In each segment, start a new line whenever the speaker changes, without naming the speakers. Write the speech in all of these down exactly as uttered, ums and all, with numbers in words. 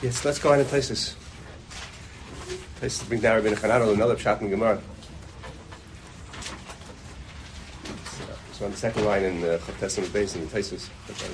Yes, let's go on and Taisus. Taisus brings down Rabbeinu Chananel, another pshat in Gemara. So on the second line in the Chav Testament base in the Taisus.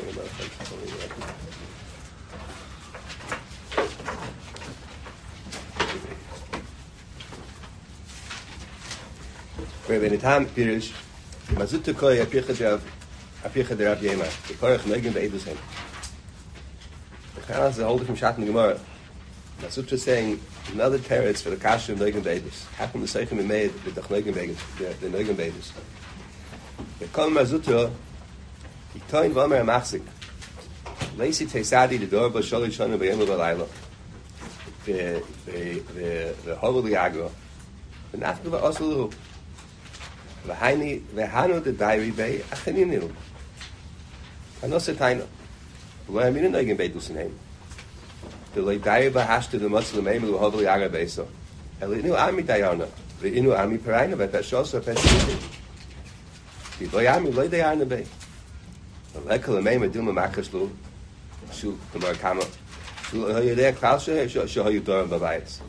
Rabbeinu Tam Pirish, Mazutu Koi Apicha Derav Apicha Derav Yema. The Korach Negin Be'edushem. Chananel is a whole different pshat in the Gemara. Mazutu is saying another teretz for the kasha of Negin Be'edus. How come the Seichim made with the Negin Be'edus? The Negin Be'edus. The Kol Mazutu, Yitoin V'omer HaMachzik. Leisi Teisadi the Dor B'Sholi Shonu B'Yom B'Layla. The the the Hovel Liagro. The Nafka V'Oselu. V'Haini V'Hanu the Diary Bay Achaninu. Anos Taino. Lo Yaminu Negin Be'edus in him. The Lei Diary B'Hashtu the Muslim Eim the Hovel Liagro Beiso. Elinu Ami Dayana. V'Inu Ami Paraina V'Peshosa Peshosa. Lo Yami Lo Dayana Bay. Lekal Eim Meduma Makashlu. Shu Kamar Kama. Shu Hayadeh Klausha Shu Hayudoram Babayas.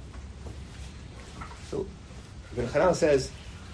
So Rabbeinu Chananel says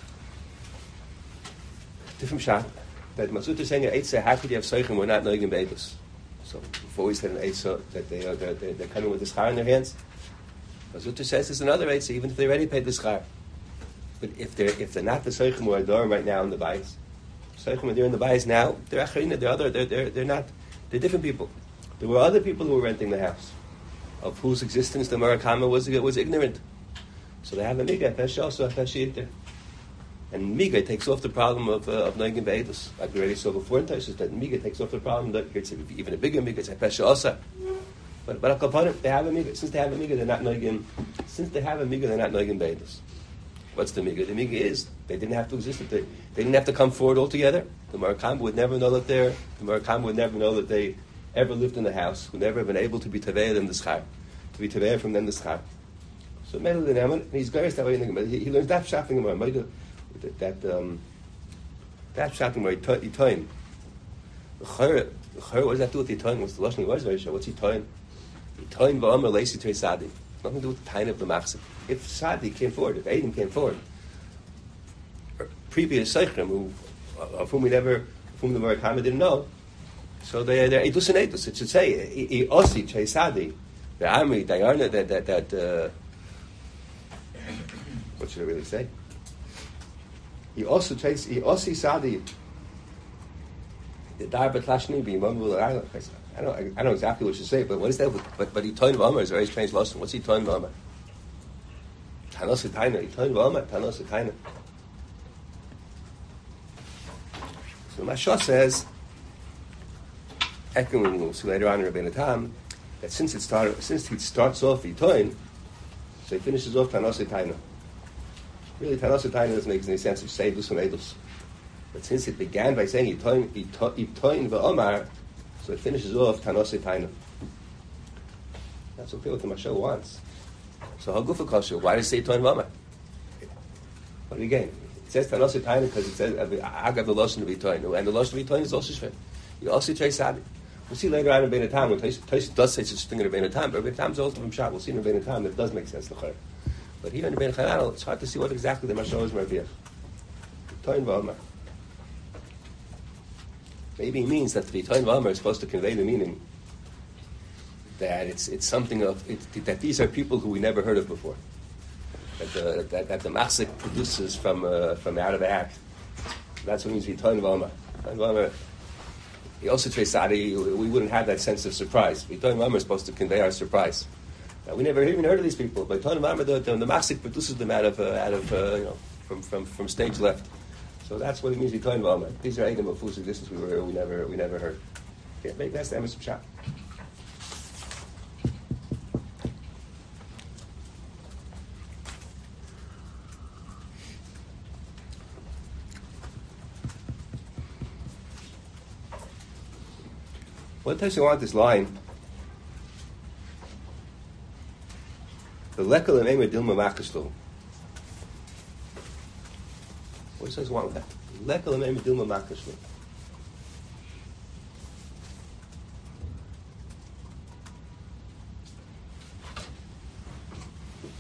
different shot that Mazutu is saying an Eitzah, how could you have Seichim we're not Noigim Be'edus? So before we said an Eitzah that they are they're, they're, they're coming with the schar in their hands. Mazutu says there's another Eitzah, even if they already paid the schar. But if they're if they're not the Seichim who are Adorim right now in the Bayis, Seichim they're in the Bayis now, they're Acharina, they're other, they're, they're they're not, they're different people. There were other people who were renting the house, of whose existence the Murakama was was ignorant. So they have a Miga, Peshah, so Peshah. And Miga takes off the problem of uh, of Noigim Be'edus. Like we already saw before in Taisus, that Miga takes off the problem that it's even a bigger Miga, it's a Pesha Osa. But but Akapanim, they have a Miga. Since they have a Miga, they're not Noigim. Since they have a Miga, they're not Noigim Be'edus. What's the Miga? The Miga is they didn't have to exist. They, they didn't have to come forward altogether. The Murakam would never know that they're the Murakam would never know that they ever lived in the house. Would never have been able to be Taveya in the schar, to be Taveya from them the schar. So Mele the Naaman, he's very that way in the Gemara. He, he learns that shopping in Gemara. That that um, that shouting where he time. The chayr, what does that do with the time? What's the lashon? What's very sure? What's he time? He time v'amar leisi to Sadi. Nothing to do with the time of the machzik. If Sadi came forward, if Adam came forward, or previous seichrim who of whom we never, of whom the Murakama didn't know, so they they're edus and edus. It should say he osi chei Sadi. The army Diana that that that. Uh, what should I really say? He also takes he also Sadi the Darbat Lashni be Mamul Island. I don't I don't know exactly what you say, but what is that? But but he toined V'Amar is a very strange lesson. What's he toined V'Amar? Tanos Taina. He toined V'Amar. Tanos Taina. So Mashah says, echoing we'll see later on in Rabbeinu Tam, that since it started since he starts off he toined, so he finishes off Tanos Taina. Really, Tanos Taina doesn't make any sense. You say Edus and Edus. But since it began by saying Itoin V'Omar, so it finishes off Tanos Taina. That's okay what the Mashal wants. So Hagufa Kasha, why does it say Itoin V'Omar? What do we gain? It says Tanos Taina because it says Agav the Lashon of Itoin, and the Lashon of Itoin is also Shvei. You also say Sadi. We'll see later on in Rabbeinu Tam when Taisus does say such a thing in Rabbeinu Tam, but Rabbeinu Tam is also from Shah. We'll see in Rabbeinu Tam that it does make sense. But here in Rabbeinu Chananel, it's hard to see what exactly the Mashal is Merviach. Toin V'Amar. Maybe he means that the Toin V'Amar is supposed to convey the meaning that it's it's something of it, that these are people who we never heard of before. That the that, that the Machzik produces from uh, from out of the act. That's what it means to be Toin V'Amar. Toin V'Amar. He also traces Sadi. We wouldn't have that sense of surprise. The Toin V'Amar is supposed to convey our surprise. Now, we never even heard of these people, but Tonim Amar, the, the, the Machzik produces them out of uh, out of uh, you know from, from, from stage left. So that's what it means to be Tonim Amar. These are items of whose existence we were we never we never heard. Yeah, maybe that's the Emerson shot. What does he want this line? The lekal and ema dilma makashlu. What does he want with that? Lekal and ema dilma makashlu.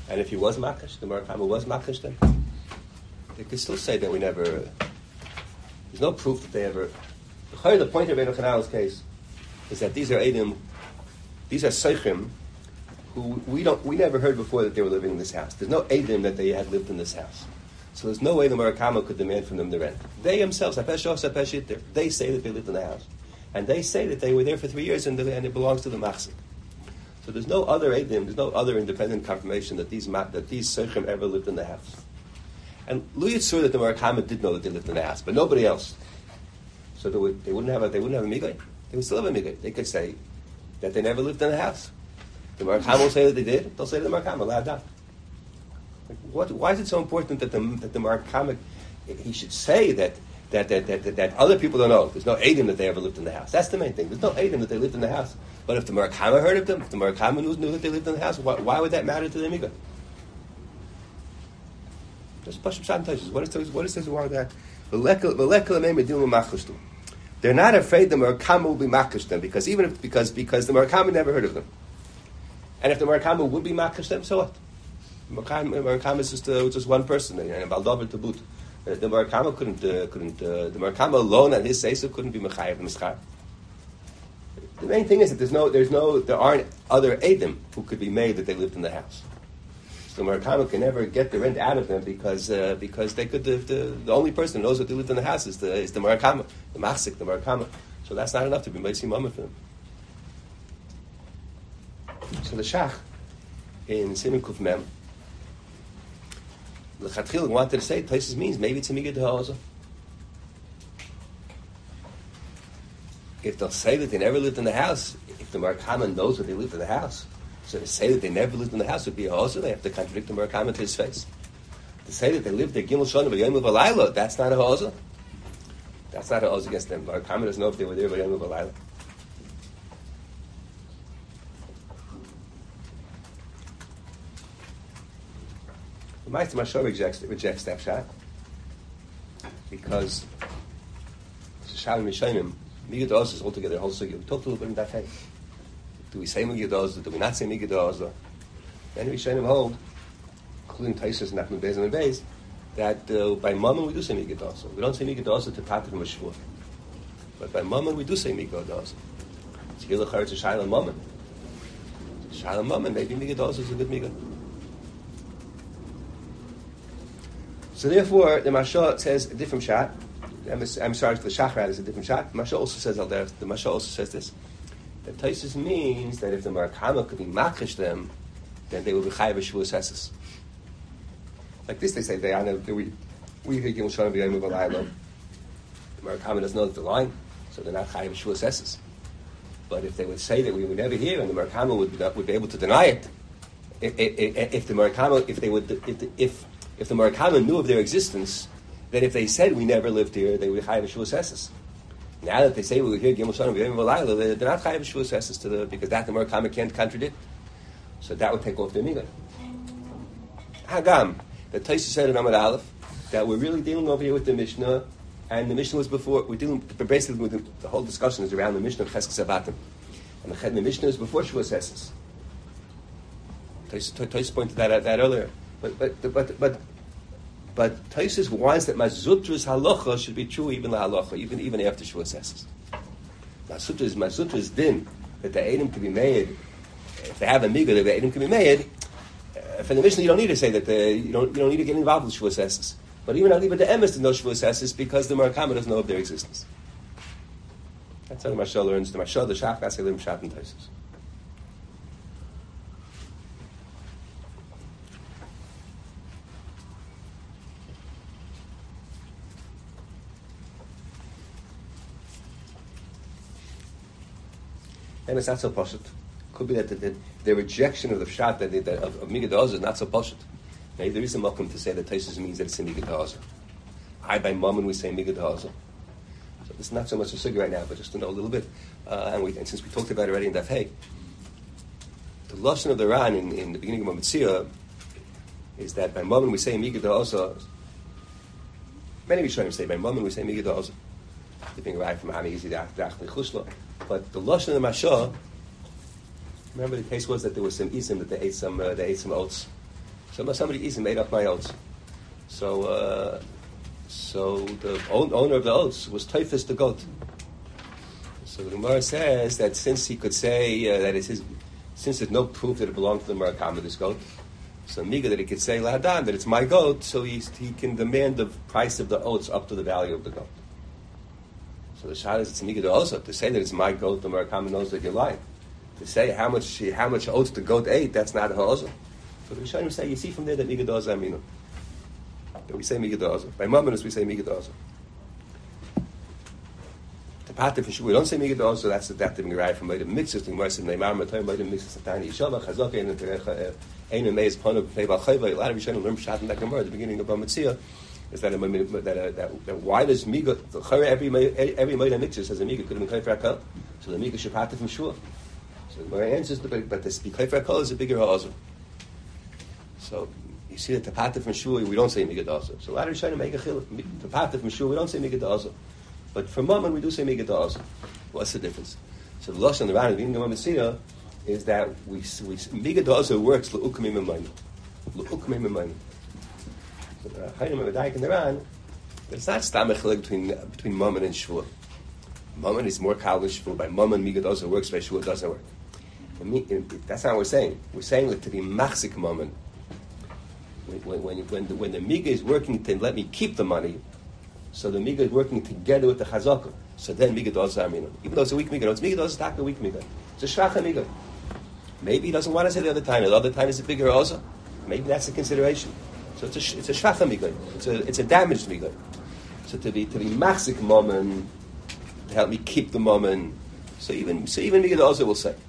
And if he was Makash, the Murakama was Makash then, they could still say that we never, uh, there's no proof that they ever, the point of Rabbeinu Chananel's case is that these are Eidim, these are Seichim, who we don't, we never heard before that they were living in this house. There's no Eidim that they had lived in this house. So there's no way the Murakama could demand from them the rent. They themselves, they say that they lived in the house. And they say that they were there for three years and, the, and it belongs to the Machzik. So there's no other Eidim, there's no other independent confirmation that these that these Seichim ever lived in the house. And Lu Yitzur that the Murakama did know that they lived in the house, but nobody else. So they, would, they wouldn't have a they wouldn't have a migay. They would still have a migay. They could say that they never lived in the house. The Murakama will say that they did. They'll say to the Murakama, "La da." Like, what? Why is it so important that the that the Murakama he should say that that that, that that that other people don't know? There's no Eidim that they ever lived in the house. That's the main thing. There's no Eidim that they lived in the house. But if the Murakama heard of them, if the Murakama knew, knew that they lived in the house, why, why would that matter to the migay? Just Pashut Pshat Tosfos. What is what is this wrong with that? They're not afraid the Murakama will be makish them because even if because because the Murakama never heard of them, and if the Murakama would be makish them, so what? Murakama, Murakama is just uh, just one person, and Baldover to boot. Uh, the Murakama couldn't uh, couldn't uh, the Murakama alone and his seisa couldn't be mechayev the mischar. The main thing is that there's no there's no there aren't other Eidim who could be made that they lived in the house. The Murakama can never get the rent out of them because uh, because they could the, the the only person who knows that they lived in the house is the is the Murakama, the Machzik, the Murakama. So that's not enough to be Meitzi Mama for them. So the Shach in Siman Kuf Mem, the Chatchil wanted to say places means maybe it's a Migad Ha'oza. If they'll say that they never lived in the house, if the Murakama knows that they lived in the house. So to say that they never lived in the house would be a hoza. They have to contradict the Murakama to his face. To say that they lived there Gimel Shana B'Yom V'Layla, that's not a hoza. That's not a hoza against them. Murakama doesn't know if they were there B'Yom V'Layla. The Ma'aser Mashal rejects rejects that shot because Shalom Yishayim Migad Oz is altogether a whole sugi. We talked a little bit in that case. Do we say Migad Oz? Do we not say Migad Oz? Then we Shayim hold, including Taisus and Nachman Beis and Beis, that uh, by Mammon we do say Migad Oz. We don't say Migad Oz to Tatat and Mashvur. But by Mammon we do say Migad Oz. It's Hilachar to Shayla Mammon. Shayla Mammon, maybe Migad Oz is a good Migad. So therefore, the Mashal says a different shot. I'm, I'm sorry, the Shachrat is a different shot. The Mashal also says, the Mashal also says this. That Taisus means that if the Murakama could be makish them, then they will be chayav b'shvuas eses. Like this, they say they are we we hear Gimel Shana B'Yom V'Layla. The Murakama doesn't know that they're lying, so they're not chayav b'shvuas eses. But if they would say that we would never hear, and the Murakama would be, would be able to deny it, if, if, if the Murakama, if they would, if if if the Murakama knew of their existence, then if they said we never lived here, they would be chayav b'shvuas eses. Now that they say we were here, Gimel Shana B'Yom V'Layla, they're not chayav b'shvuas eses to the because that the Murakama can't contradict. So that would take off their migan. Hagam, the Taisus said in Amud Aleph that we're really dealing over here with the Mishnah, and the Mishnah was before. We're dealing basically with the, the whole discussion is around the Mishnah of Cheskes Avatim, and the, the Mishnah is before Shvuas Eses. Taisus pointed that out that earlier, but but but but. But Taisus wants that Mazutra's halacha should be true even la halacha, even even after Shvuas Eses. Mazutra's Mazutra's din that the Eidim can be made if they have a miga, the Eidim can be made. Uh, for the Mishnah, you don't need to say that the, you don't you don't need to get involved with Shvuas Eses. But even Aliba the Emes to know Shvuas Eses because the Murakama doesn't know of their existence. That's how the Mashal learns. The Mashal, the Shach, that's how they learn Shat and Taisus. And it's not so poshut. Could be that the, the, the rejection of the pshat that, that of, of Migad Oz is not so poshut. Maybe there is a mokum to say that Taisus means that it's a Migad Oz. I by Mammon we say Migad Oz. So this is not so much a sugi right now, but just to know a little bit. Uh, and, we, and since we talked about it already in Daf Hey, the lashon of the Ran in, in the beginning of Mitzvah is that by Mammon we say Migad Oz. Many Rishonim say by Mammon we say Migad Oz. Keeping right from Ami Yizi Dach Chushla. But the lashon of the Mashal, remember the case was that there was some isim that they ate some uh, they ate some oats, So somebody eats and made up my oats. So, uh, so the own, owner of the oats was Typhus the goat. So the Gemara says that since he could say uh, that it's his, since there's no proof that it belonged to the Murakama, this goat, so miga that he could say lahadan that it's my goat, so he he can demand the price of the oats up to the value of the goat. So the shah is it's miga also to say that it's my goat. The Murakama knows that you're lying. To say how much how much oats the goat ate, that's not ha'ozer. So the Rishonim say you see from there that miga doza aminu. That we say miga doza. By Mamonus we say miga doza. The pater for sure we don't say miga doza. That's the that the mirai from the mixes the Gemara said neimar matay by the mixes satani yishava chazok and the Einu Meis Ponu B'Fei Bal Chayva. A lot of Rishonim learn Pshat in that Gemara at the beginning of Bamitzia is that that, uh, that, that why does Miga every every Meida Mitzvah says a Miga could have been Kleifer Hakol, so the Miga should pater from Shua. So the Gemara answers, but but the Kleifer Hakol is a bigger ha'ozer. So you see that the pater from Shua we don't say Miga Dazer. So a lot of Rishonim make a chiluk. The pater from Shua we don't say Miga Dazer, but for Mammon we do say Miga Dazer. What's the difference? So the Lashon the Ran at the beginning of Bamitzia is that we we miga doza works l'ukmim emayim, l'ukmim emayim. So the Chayim of Adayik and the Ran, it's not stamach between between Mammon and Shua. Mammon is more kal than Shua. By Mammon miga doza works, by Shua doesn't work. And that's not what we're saying. We're saying that to be machzik Mammon. When when when the, when the miga is working to let me keep the money, so the miga is working together with the chazaka. So then miga doza aminu. Even though it's a weak miga, it's miga doza tak a weak miga. It's a shvacha miga. Maybe he doesn't want to say the other time. The other time is a bigger also. Maybe that's a consideration. So it's a it's a shvacha migoy. It's a it's a damaged migoy. So to be to be machzik mammon to help me keep the mammon. So even so even migoy also will say.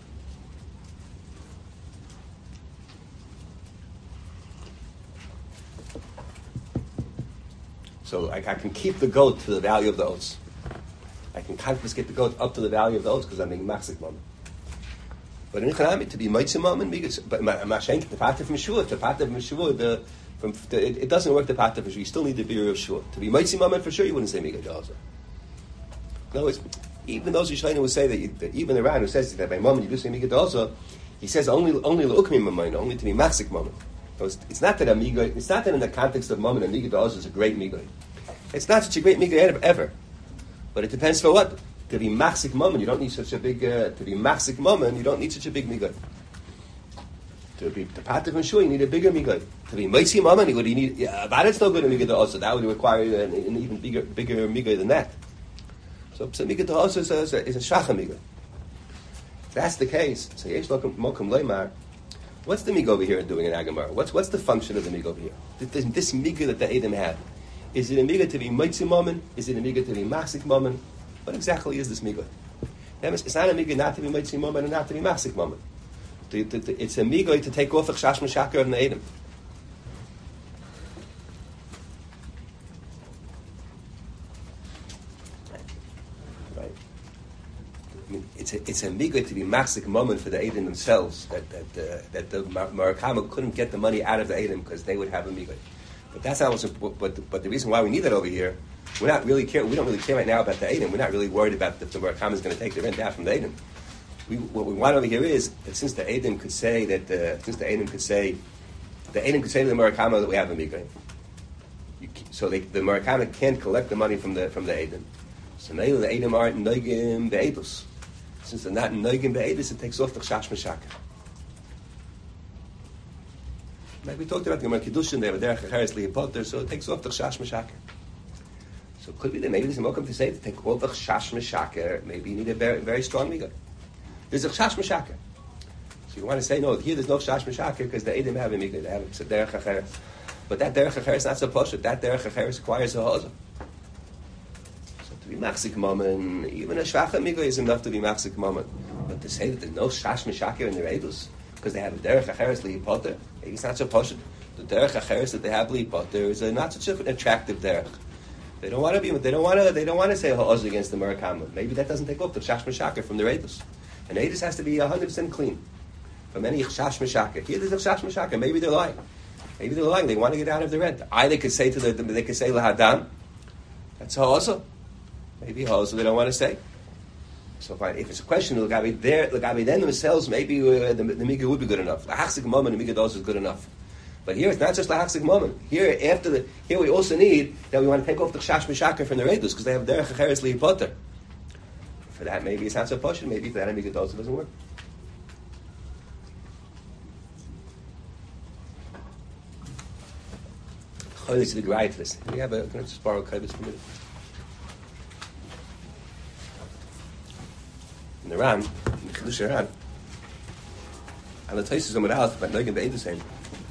So like I can keep the goat to the value of the oats. I can confiscate the goat up to the value of the oats because I'm being machzik mammon. But in Chanami, to be Meitzim Mammon, but Mashenk, the pater from Shua, the pater from Shua, the, from, the, it, it doesn't work the pater from Shua. You still need the beer of Shua. To be Meitzim Mammon, for sure, you wouldn't say Miga Daza. No, it's, even those Yishlainu would say that, you, that even the Ran who says that by Mammon you do say Miga Daza, he says only only L'ukmim Mammon, only to be Machzik Mammon. So it's, it's not that a Miga, it's not that in the context of Mammon, a Miga Daza is a great Miga. It's not such a great Miga ever. But it depends for what. To be machzik mammon, you don't need such a big. Uh, to be machzik mammon, you don't need such a big migoy. To be to pater from Shua, you need a bigger migoy. To be meitzim mammon, you would need. Yeah, but it's no good a migoy also. That would require an, an even bigger, bigger migoy than that. So, so migoy also is a, is a, is a shacha migoy. If that's the case, so yesh mokum leimar. What's the migoy over here doing in Agamar? What's what's the function of the migoy over here? This, this migoy that the Edom had, is it a migoy to be meitzim mammon? Is it a migoy to be machzik mammon? What exactly is this migoy? It's not a migoy not to be meitzim mammon and not to be machzik mammon. It's a migoy to take off a chash meshakar of the Edom. Right. I mean, it's a it's a migoy to be machzik mammon for the Edom themselves. That that uh, that the Murakama couldn't get the money out of the Edom because they would have a migoy. But that's not what's important. But but the reason why we need that over here. We're not really care. We don't really care right now about the Edom. We're not really worried about if the Murakama is going to take the rent out from the Edom. We, what we want over here is that since the Edom could say that uh, since the Edom could say the Edom could say to the Murakama that we have a migoy, so they, the Murakama can't collect the money from the from the Edom. So now the Edom aren't noigim be'edus. Since they're not noigim be'edus, it takes off the chash meshakar. Like we talked about the Gemara Kiddushin, they have a derech acheres lihipoter, so it takes off the chash meshakar. So it could be that maybe there's a mokum to say to take all the chash meshaker. Maybe you need a very, very strong migoy. There's a chash meshaker. So you want to say no. Here there's no chash meshaker because the Edom have a migoy. They have a derech acheres. But that derech acheres is not so poshut. That derech acheres requires a hozah. So to be machzik mammon, even a shvacha migoy is enough to be machzik mammon. But to say that there's no chash meshaker in their edus because they have a derech acheres lihipoter, maybe it's not so poshut. The derech acheres that they have lihipoter is a not such an attractive derech. They don't want to be. They don't want to. They don't want to say ha'oz against the Murakama. Maybe that doesn't take off the chash meshakar from their edus. And edus has to be a hundred percent clean from any chash meshakar. Here there's a chash meshakar. Maybe they're lying. Maybe they're lying. They want to get out of the rent. I they could say to the. They could say lahadam. That's ha'oz. Maybe ha'oz they don't want to say. So fine. If it's a question of Lagabi there, Lagabi then themselves, maybe uh, the, the miga would be good enough. The hachzik moment, the miga dos is good enough. But here it's not just lahachzik moment. Here after the here we also need that we want to take off the chash mishakar from the redus because they have derech acheres liyipoter. For that maybe it's not so poshut. Maybe for that maybe it also doesn't work. Cholis the right to this. We have a can I just borrow kaivis for a minute? In the Ran, in the Chiddush Ran, and the Taisus on without, but Noigin Be'ed the same.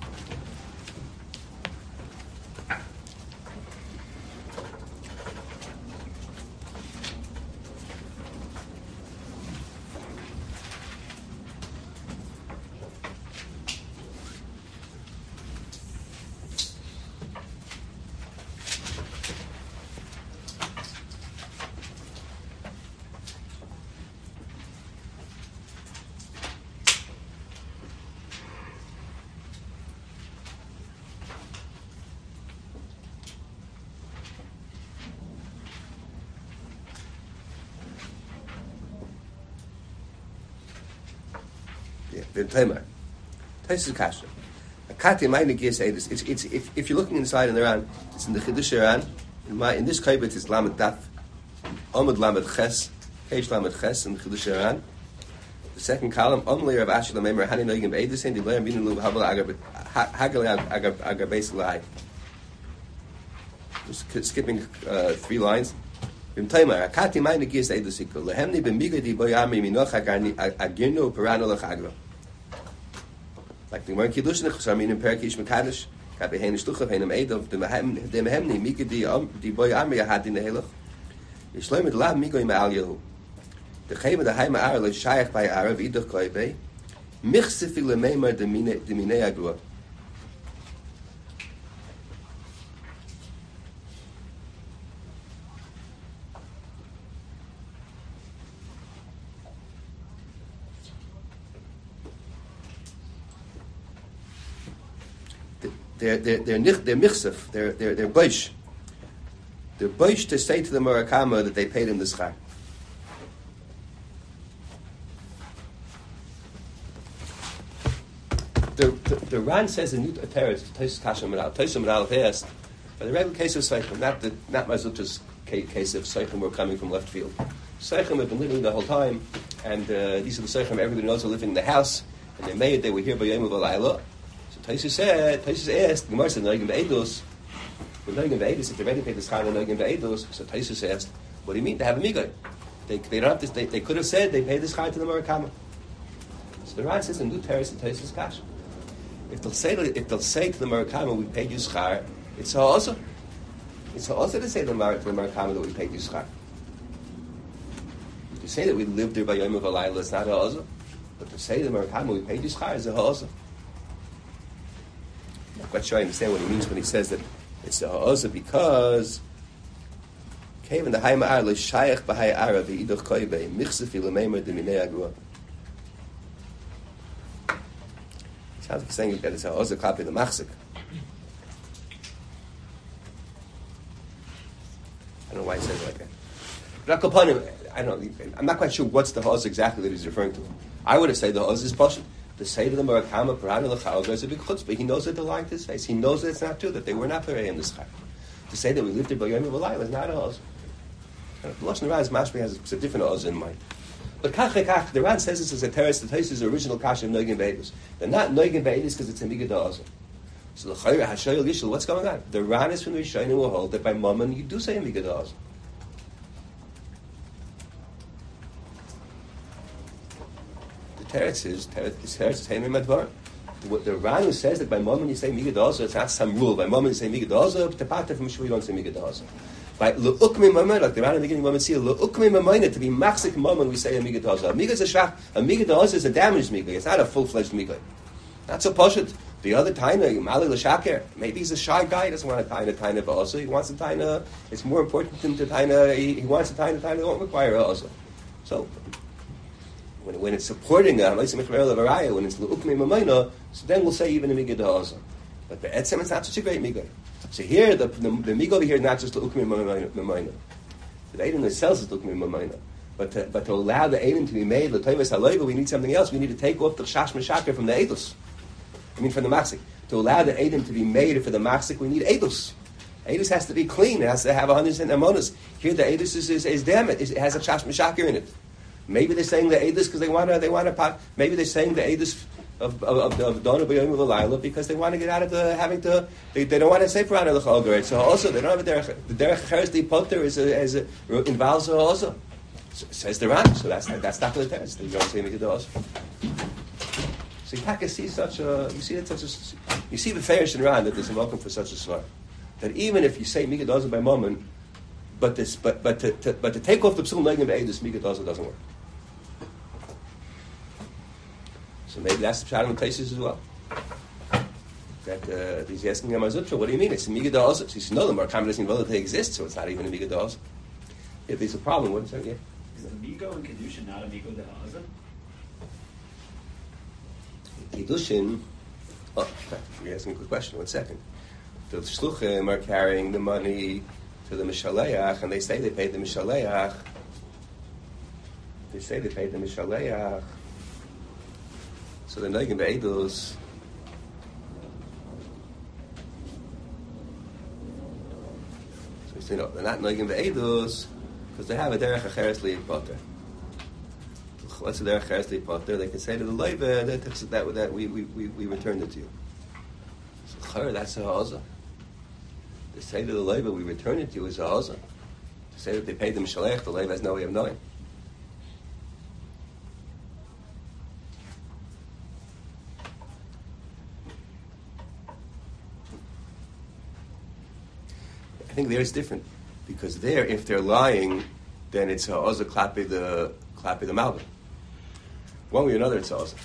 V'Teimer, Taisus Kasha. A kati ma'ina giyas edus. It's it's if if you're looking inside in the Ran, it's in the Chiddush Ran. In my in this kaibet is Lamed Daf, Amud Lamed Ches, page Lamed Ches in the Chiddush Ran. The second column, Amli Rav Ashi Lamemer Hani Noigim Be'edus and Dilayim Binu Lu Havel Agar Hagal Agar Agar Beis Lai. Just skipping uh, three lines. V'Teimer, a kati ma'ina giyas edus ikol lehemni b'migadi boyami minoch agarni agirnu perano lechagro. Like the Gemara Kiddushin, Chasamin and Perikish Mekadosh, Kabehin Shtuchav, Hanem Eidov, the Mehemni, Mika di Boy Amri had in the Helach. Yishloim it Lam Migo im Al Yehu. The Chem of the Haim Ar, Le Shaykh by Arab, Idach Koibe, Michsifi Le Meimer de Mine Agua. They're they're they're nich, they're michsef, they're they're they're boish. They're boish to say to the Murakama that they paid him the schar. The, the the Ran says in Nut Ateret, Taisus Kasha Meral, Taisus Meral asked, but the regular case of Seichim, not the not Mazuta's case of Seichim were coming from left field. Seichim have been living the whole time, and uh, these are the Seichim everybody knows are living in the house, and they made they were here by Yom V'Layla. Taisus said, Taisus asked, Gemara said, Noigim Be'edus. When Noigim Be'edus, if they're ready to pay the schar, Noigim Be'edus. So Taisus asked, what do you mean? They have a migay. They they don't have to, they, they could have said they paid the schar to the Murakama. So the Ran says in New Teres and Taisus Kash. If they'll say if they'll say to the Murakama, we paid you schar, it's also it's also to say to the Murakama that we paid you schar. To say that we lived there by Yom V'Layla is not a also, but to say to the Murakama we paid you schar is a also. I'm not quite sure I understand what he means when he says that it's a ha'oza because Kevin the Haim Ar l'shayach b'hai Ara v'idach koibe michsefi l'meimer d'minei agua. Sounds like he's saying that it's a ha'oza copy of the machzik. I don't know why he says it like that. But upon him, I don't know. I'm not quite sure what's the ha'oza exactly that he's referring to. I would have said the ha'oza is pashut. To say to the Murakama, Parana L'chal, is a big chutzpah. He knows that they're lying to his face. He knows that it's not true, that they were not Perei in the schar. To say that we lived there by Yom V'Layla is not a oz. The Lashon Ran Mashmi has a different oz in mind. But Kach Kach, the Ran says this is a teres, the Taisus is the original kasha of Noigim Be'edus. They're not Noigim Be'edus because it's a migad oz. So the Chayra Hashoyel Yishel, what's going on? The Ran is from the Rishonim will hold that by Mammon you do say a migad oz. Teretz is Teretz is Heimer Madvar. The Ran who says that by moment you say Migadoza, it's not some rule. By moment you say Migadoza, Tepata from Shvu you don't say Migadoza. By L'ukmi Mamayna, like the Ran in the beginning moment see L'ukmi Mamayna, to be Machzik Mammon we say a Migadoza. A Miga is a Shach, a Migadoza is a damaged Miga, it's not a full-fledged Miga. Not so poshut. The other Taina, Mali L'Shaker, maybe he's a shy guy, he doesn't want a Taina Taina, but also he wants a Taina, it's more important to him to Taina, he, he wants a Taina Taina, they won't require it also. So, When, when it's supporting a when it's l'ukmei mamayna, so then we'll say even a migad ha'azah. But the etzem is not such a great migad. So here, the the, the migad over here is not just l'ukmei mamayna. The eidim themselves is l'ukmei mamayna. But to, but to allow the eidim to be made l'toivas ha'loiva, we need something else. We need to take off the chash meshakar from the edus. I mean from the machzik. To allow the Edom to be made for the Machzik, we need Edus. Edus has to be clean. It has to have one hundred percent Amonis. Here the Edus is, is, is damn it. It has a Chash Meshakir in it. Maybe they're saying the Edus because they want to, they want to, maybe they're saying the Edus of of of Dona B'Yom V'Layla because they want to get out of the having to, they, they don't want to say Purana L'Chol. So also they don't have a derech. The derech Cheres Di Potter is a, is a, involves her also. So, says the Ran. So that's that's not the teretz. They don't say Mikdash also. So you can see such a, you see that such a, you see the Farish and Ran that there's a welcome for such a svar. That even if you say Mikdash by moment, but this, but but to, to but to take off the psul negim be'edus Mikdash doesn't work. So maybe that's the pshat in places as well. That uh, he's asking him, what do you mean? It's a Mikdash. So he says, no, the Markam doesn't even know that they exist, so it's not even a Mikdash. If there's a problem, what is that again?
Is a Migo and Kedushin not a Migo Da'azah?
Kedushin, oh, you're asking a good question, one second. The Shluchim are carrying the money to the Mishaleach, and they say they paid the Mishaleach. They say they paid the Mishaleach. So the Neigim Be'edus, so you say, no, they're not Neigim Be'edus, because they have a derech acheres li'poter. What's a derech acheres li'poter? They can say to the leiva that that, that we, we, we, we returned it to you. So chayr, that's a ha'azah. To say to the leiva we returned it to you is a ha'azah. To say that they paid them shalech, the leiva has no way of knowing. I think there it's different. Because there, if they're lying, then it's a oza klapi the klapi the malva. One way or another, it's a oza.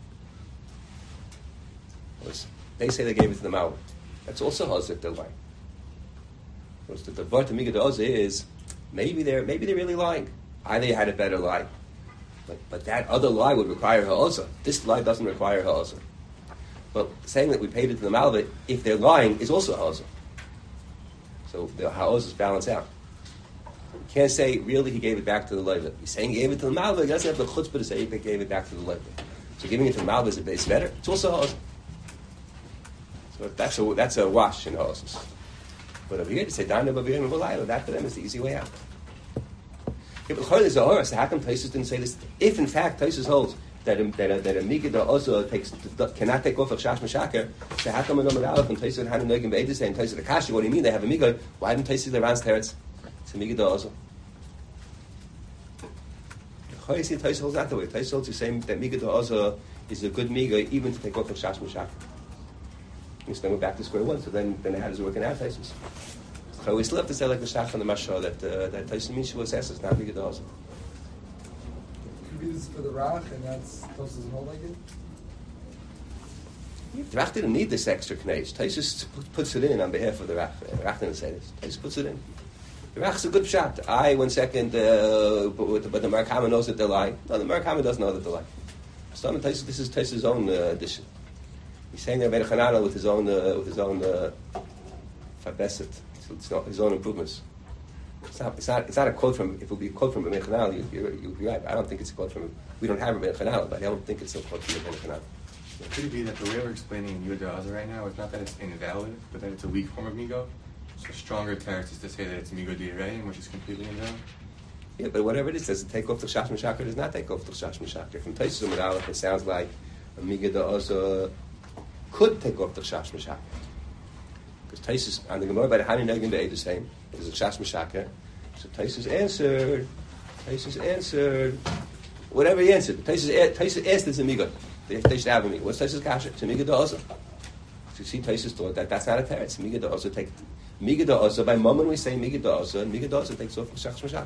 They say they gave it to the malva. That's also oza if they're lying. Because the bar to miga the oza is maybe they're maybe they're really lying. I they had a better lie, but but that other lie would require her oza. This lie doesn't require her oza. But saying that we paid it to the malva, if they're lying, is also oza. So the ha'ozos balance out. You can't say, really, he gave it back to the leiva. He's saying he gave it to the malva. He doesn't have the chutzpah to say he gave it back to the leiva. So giving it to the malva is, is better. It's also ha'ozos. So that's a, that's a wash in ha'ozos. But over here, to say, Dana b'v'yim v'layla, that for them is the easy way out. If the Chol is a horror, so how come Taisus didn't say this? If, in fact, Taisus holds that a, that a, that a Migdah also takes, cannot take off of Shash Meshaker, so how come a Nomen Aleph and Taisus had a Negim Be'edus and Taisus Akashi, what do you mean they have a Migdah? Why didn't Taisus the Ran's Teretz? It's a Migdah also. You see Taisus holds that the way. Taisus holds the same, that Migdah also is a good Migdah even to take off of Shash Meshaker. You then we're back to square one, so then, then how does it work in our Taisus? So we still have to say like the Shach and the Mashal that, uh, that Taisus means she was Esses, not Migdah also.
Used for the Rach, and that's Tosas hold like it?
The Rach didn't need this extra knage. Taisus puts it in on behalf of the Rach. The Rach didn't say this. Taisus puts it in. The Rach's a good shot. I, one second, uh, but, but the Merkama knows that they're lying. No, the Merkama doesn't know that they're lying. So Taisus, this is Taisus' own uh, addition. He's saying that Be'er Chanana with his own, uh, with his own, uh, fabeset. It's not his own improvements. It's not, it's not, it's not a quote from, if it would be a quote from Rabbeinu Chananel, you, you're, you'd be right. I don't think it's a quote from, we don't have Rabbeinu Chananel, but I don't think it's a quote from Rabbeinu Chananel.
Could it be that the way we're explaining Yudah Azar right now is not that it's invalid, but that it's a weak form of Migo? So stronger text is to say that it's Migo D'Reim, which is completely invalid?
Yeah, but whatever it is, does it take off the Shash Meshaker? It does not take off the Shash Meshaker. From Taisus and Aleph, it sounds like a Migo D'Azar could take off the Shash Meshaker. Because Taisus, on the Gemara by the Hani Negin Be'ed the same, there's a Shash Meshaker. So Taisus answered, Taisus answered, whatever he answered. Taisus, Taisus asked this Amiga. Taisus have Amiga. What's Taisus Kasha? It's Amiga D'Oza. So you see, Taisus thought that that's not a teretz. Amiga D'Oza take Amiga D'Oza. By moment we say Amiga D'Oza, and Amiga D'Oza takes off Shash Meshaker.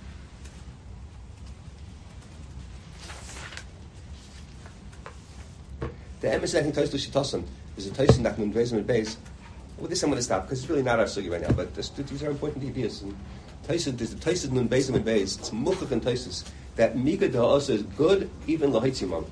The emes I think Taisus Shitasan is a Taisus that Nun Beis and Beis. Well, this I'm going to stop because it's really not our sugi right now. But this, these are important ideas. And Taisus, there's the Taisus Nun Beis and Beis. It's muchach and Taisus that Miga D'Oza is good even lahitzimam.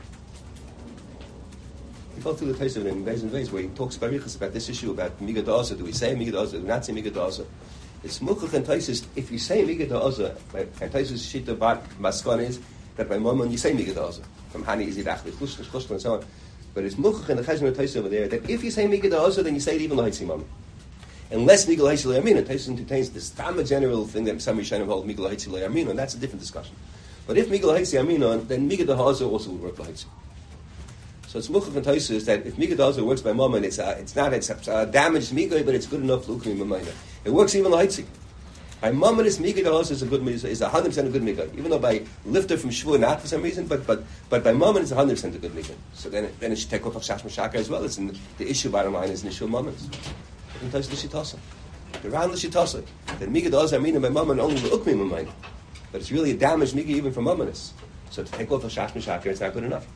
You go through the Taisus in Beis and Beis where he talks barichas about this issue about Miga D'Oza. Do we say Miga D'Oza? Do we not say Miga D'Oza? It's muchach and Taisus. If you say Miga D'Oza, and Taisus shita bat maskon is that by moment you say Miga D'Oza from Hani Izidach, Chlushn, Chlushn, and so on. But it's muchach in the Cheshvan Taisus over there that if you say Migad Haza, then you say it even L'Haitzi Mama. Unless Migad L'Haitzi L'Yamin, and Taisus entertains this Tama general thing that some Rishonim hold Migad L'Haitzi L'Yamin, and that's a different discussion. But if Migad L'Haitzi L'Yamin, then Migad Haza also would work L'Haitzi. So it's muchach and Taisus that if Migad Haza works by Mama, and it's uh, it's not it's uh, damaged Migad, but it's good enough L'Ukmi Mamayna. It works even L'Haitzi. By Mamadis Migad also is a good is a hundred percent a good Migad, even though by lifter from Shvur not for some reason, but but but by Mamad it's a hundred percent a good Migad. So then then it should take off Shash Mashaka as well. It's in the issue bottom line is Nishul Mamadis. It can touch the Shitasa. The round the Shitasa. Then Migad also I mean by Mamad only the Ukmi Mamayna. But it's really a damaged Migad even from Mamadis. So to take off Shash Mashaka it's not good enough.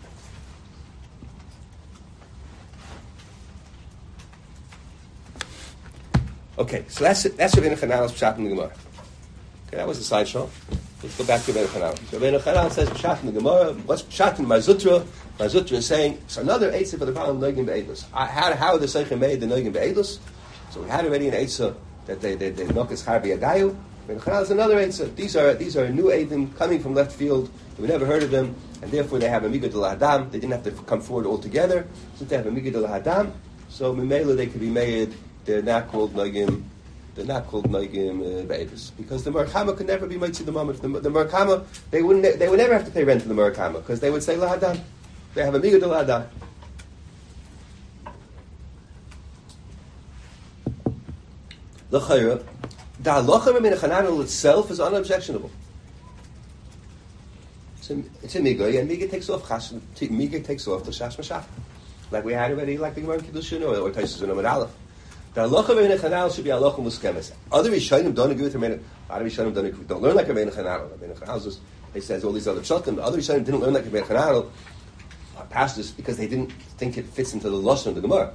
Okay, so that's that's Rabbeinu Chananel's Pshat in the Gemara. Okay, that was a sideshow. Let's go back to Rabbeinu Chananel. So Rabbeinu Chananel says Pshat in the Gemara. What's Pshat in Marzutra? Marzutra is saying it's another eitzah for the problem Noigim Be'edus. How how the Seichim made the Noigim Be'edus? So we had already an eitzah that they they they Nokas Harbi Agayu. Rabbeinu Chananel is another eitzah. These are these are new eidim coming from left field. We never heard of them, and therefore they have a Migad Del Hadam. They didn't have to come forward altogether. Since they have a Migad Del Hadam, so Mimela they could be made. They're not called Noigim. They're not called Noigim uh, Be'edus because the Murakama could never be Mitzi the Moment. The, the Murakama they wouldn't. They would never have to pay rent to the Murakama because they would say Lahadam. They have a Migad Lahadam. L'chayra, the halacha Rabbeinu Chananel itself is unobjectionable. It's a, it's a Migad, and Migad takes off. Migad takes off the Shash Mashach, like we had already, like the Gemara in Kiddushin or, or Taisus and Amud Aleph. The halacha Rabbeinu Chananel should be halacha muskemes. Other Rishonim don't agree with Rabbeinu. Other Rishonim don't agree, don't learn like Rabbeinu Chananel. Rabbeinu Chananel just he says all these other pshatim. Other Rishonim didn't learn like Rabbeinu Chananel. Pastors because they didn't think it fits into the lashon of the Gemara.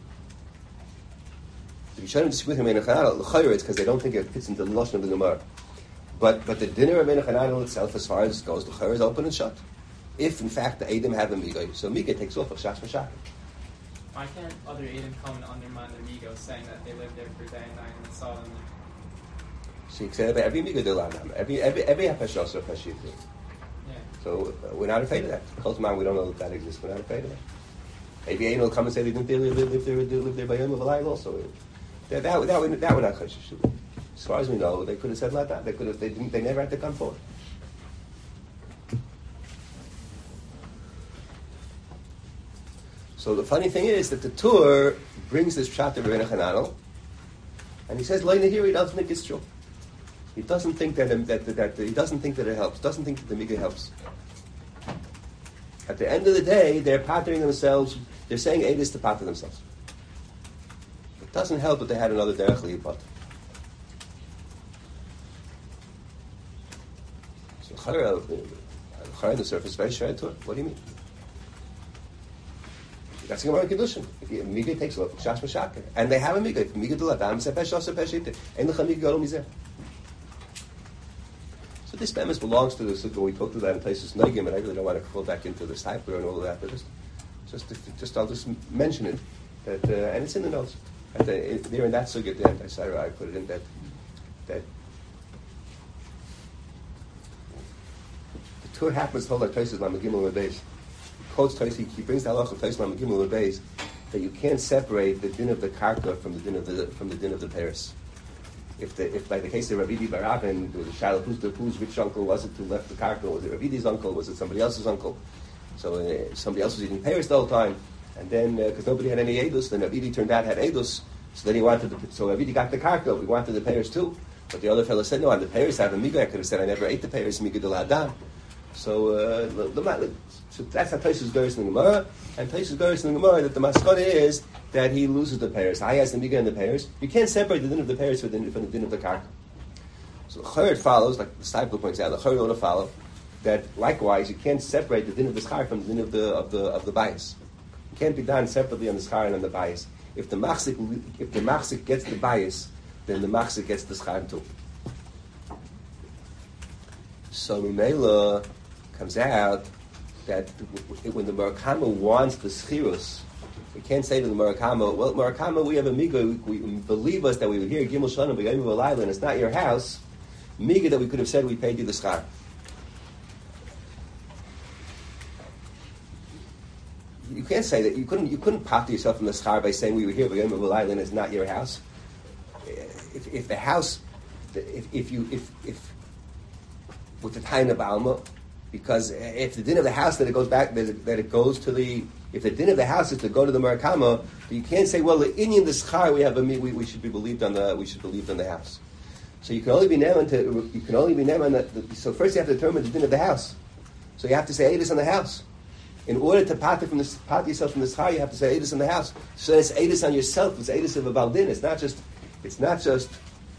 The Rishonim disagree with Rabbeinu Chananel. L'chayr it's because they don't think it fits into the lashon of the Gemara. But but the dinner of Rabbeinu Chananel itself, as far as it goes, l'chayr is open and shut. If in fact the Eidim have a migay, so migay takes off of shash mashak.
Why can't other Eidim come and undermine the Migo, saying that they lived there for day and night and saw them?
So you say every Migo de Lanam, every every every Hafashos or Hashit.
Yeah.
So uh, we're not afraid of that. Close man, we don't know that that exists. We're not afraid of that. Maybe Eidim will come and say they didn't live, live, live there, live there by Yom of Alayl also. That that would that would that would not chashish. As far as we know, they could have said like that. They could have. They didn't. They never had to come forward. So the funny thing is that the Tur brings this pshat to Rabbeinu Chananel, and he says, "Leina here, he doesn't think it's true. He doesn't think that, um, that, that, that he doesn't think that it helps. Doesn't think that the miga helps. At the end of the day, they're pattering themselves. They're saying edus to patter themselves. It doesn't help that they had another derech liyipot. So Chayra, Chayra on the surface, very shy Tur. What do you mean? That's a Gemara in Kiddushin. Miga takes a look, shash mashaka, and they have a miga. Miga del adam sepesh also peshite. Ein lecha miga gadol mizeh. So this bemis belongs to the sukkah. We talked about in places Noigim, and I really don't want to fall back into this type and all of that. But just, just, just I'll just mention it that, uh, and it's in the notes. At the, there in that sukkah at the end, I said I put it in that that the Tur happens to hold like places like Megimel and Beis. Quotes Taisi, he brings the halacha of Taisi Lam Gimel Beis that you can't separate the din of the karka from the din of the from the din of the Paris. If the if like the case of Rabbi Baravin, there was a shadow who's the whose rich uncle was it who left the karka? Was it Rabbi's uncle? Was it somebody else's uncle? So uh, somebody else was eating Paris the whole time, and then because uh, nobody had any edus, then Rabbi turned out had edus. So then he wanted the so Rabbi got the karka. We wanted the Paris too, but the other fellow said no. On the Paris I have a miga. I could have said I never ate the Paris miga del Adam. So uh, the, the, so that's how Taisus goes in the Gemara, and Taisus goes in the Gemara that the maskana is that he loses the pairs. I has the miga and the pairs. You can't separate the din of the pairs from the, from the din of the karka. So the chayr follows, like the Stipler points out, the chayr ought to follow that likewise you can't separate the din of the schar from the din of the of the of the bias. It can't be done separately on the schar and on the bias. If the machzik if the machzik gets the bias, then the machzik gets the schar too. So Mimela comes out that when the Murakama wants the schirus, we can't say to the Murakama, well, Murakama, we have a miga, we, we believe us that we were here, Gimel Shana, B'Yayim V'Layla, and it's not your house, miga that we could have said we paid you the schar. You, can't say that you couldn't you couldn't pop yourself from the schar by saying we were here, but Yom V'Layla and it's not your house. If, if the house, if, if you if if with the time of Alma, because if the din of the house that it goes back that it, that it goes to the if the din of the house is to go to the Marakama, you can't say, well, the Indian the schar we have a we, we should be believed on the we should believe on the house. So you can only be neman to you can only be neman. The, so first you have to determine the din of the house. So you have to say Eidus on the house. In order to pat from the pat yourself from the schar, you have to say Eidus on the house. So it's Eidus on yourself. It's Eidus of a baldin. It's not just. It's not just.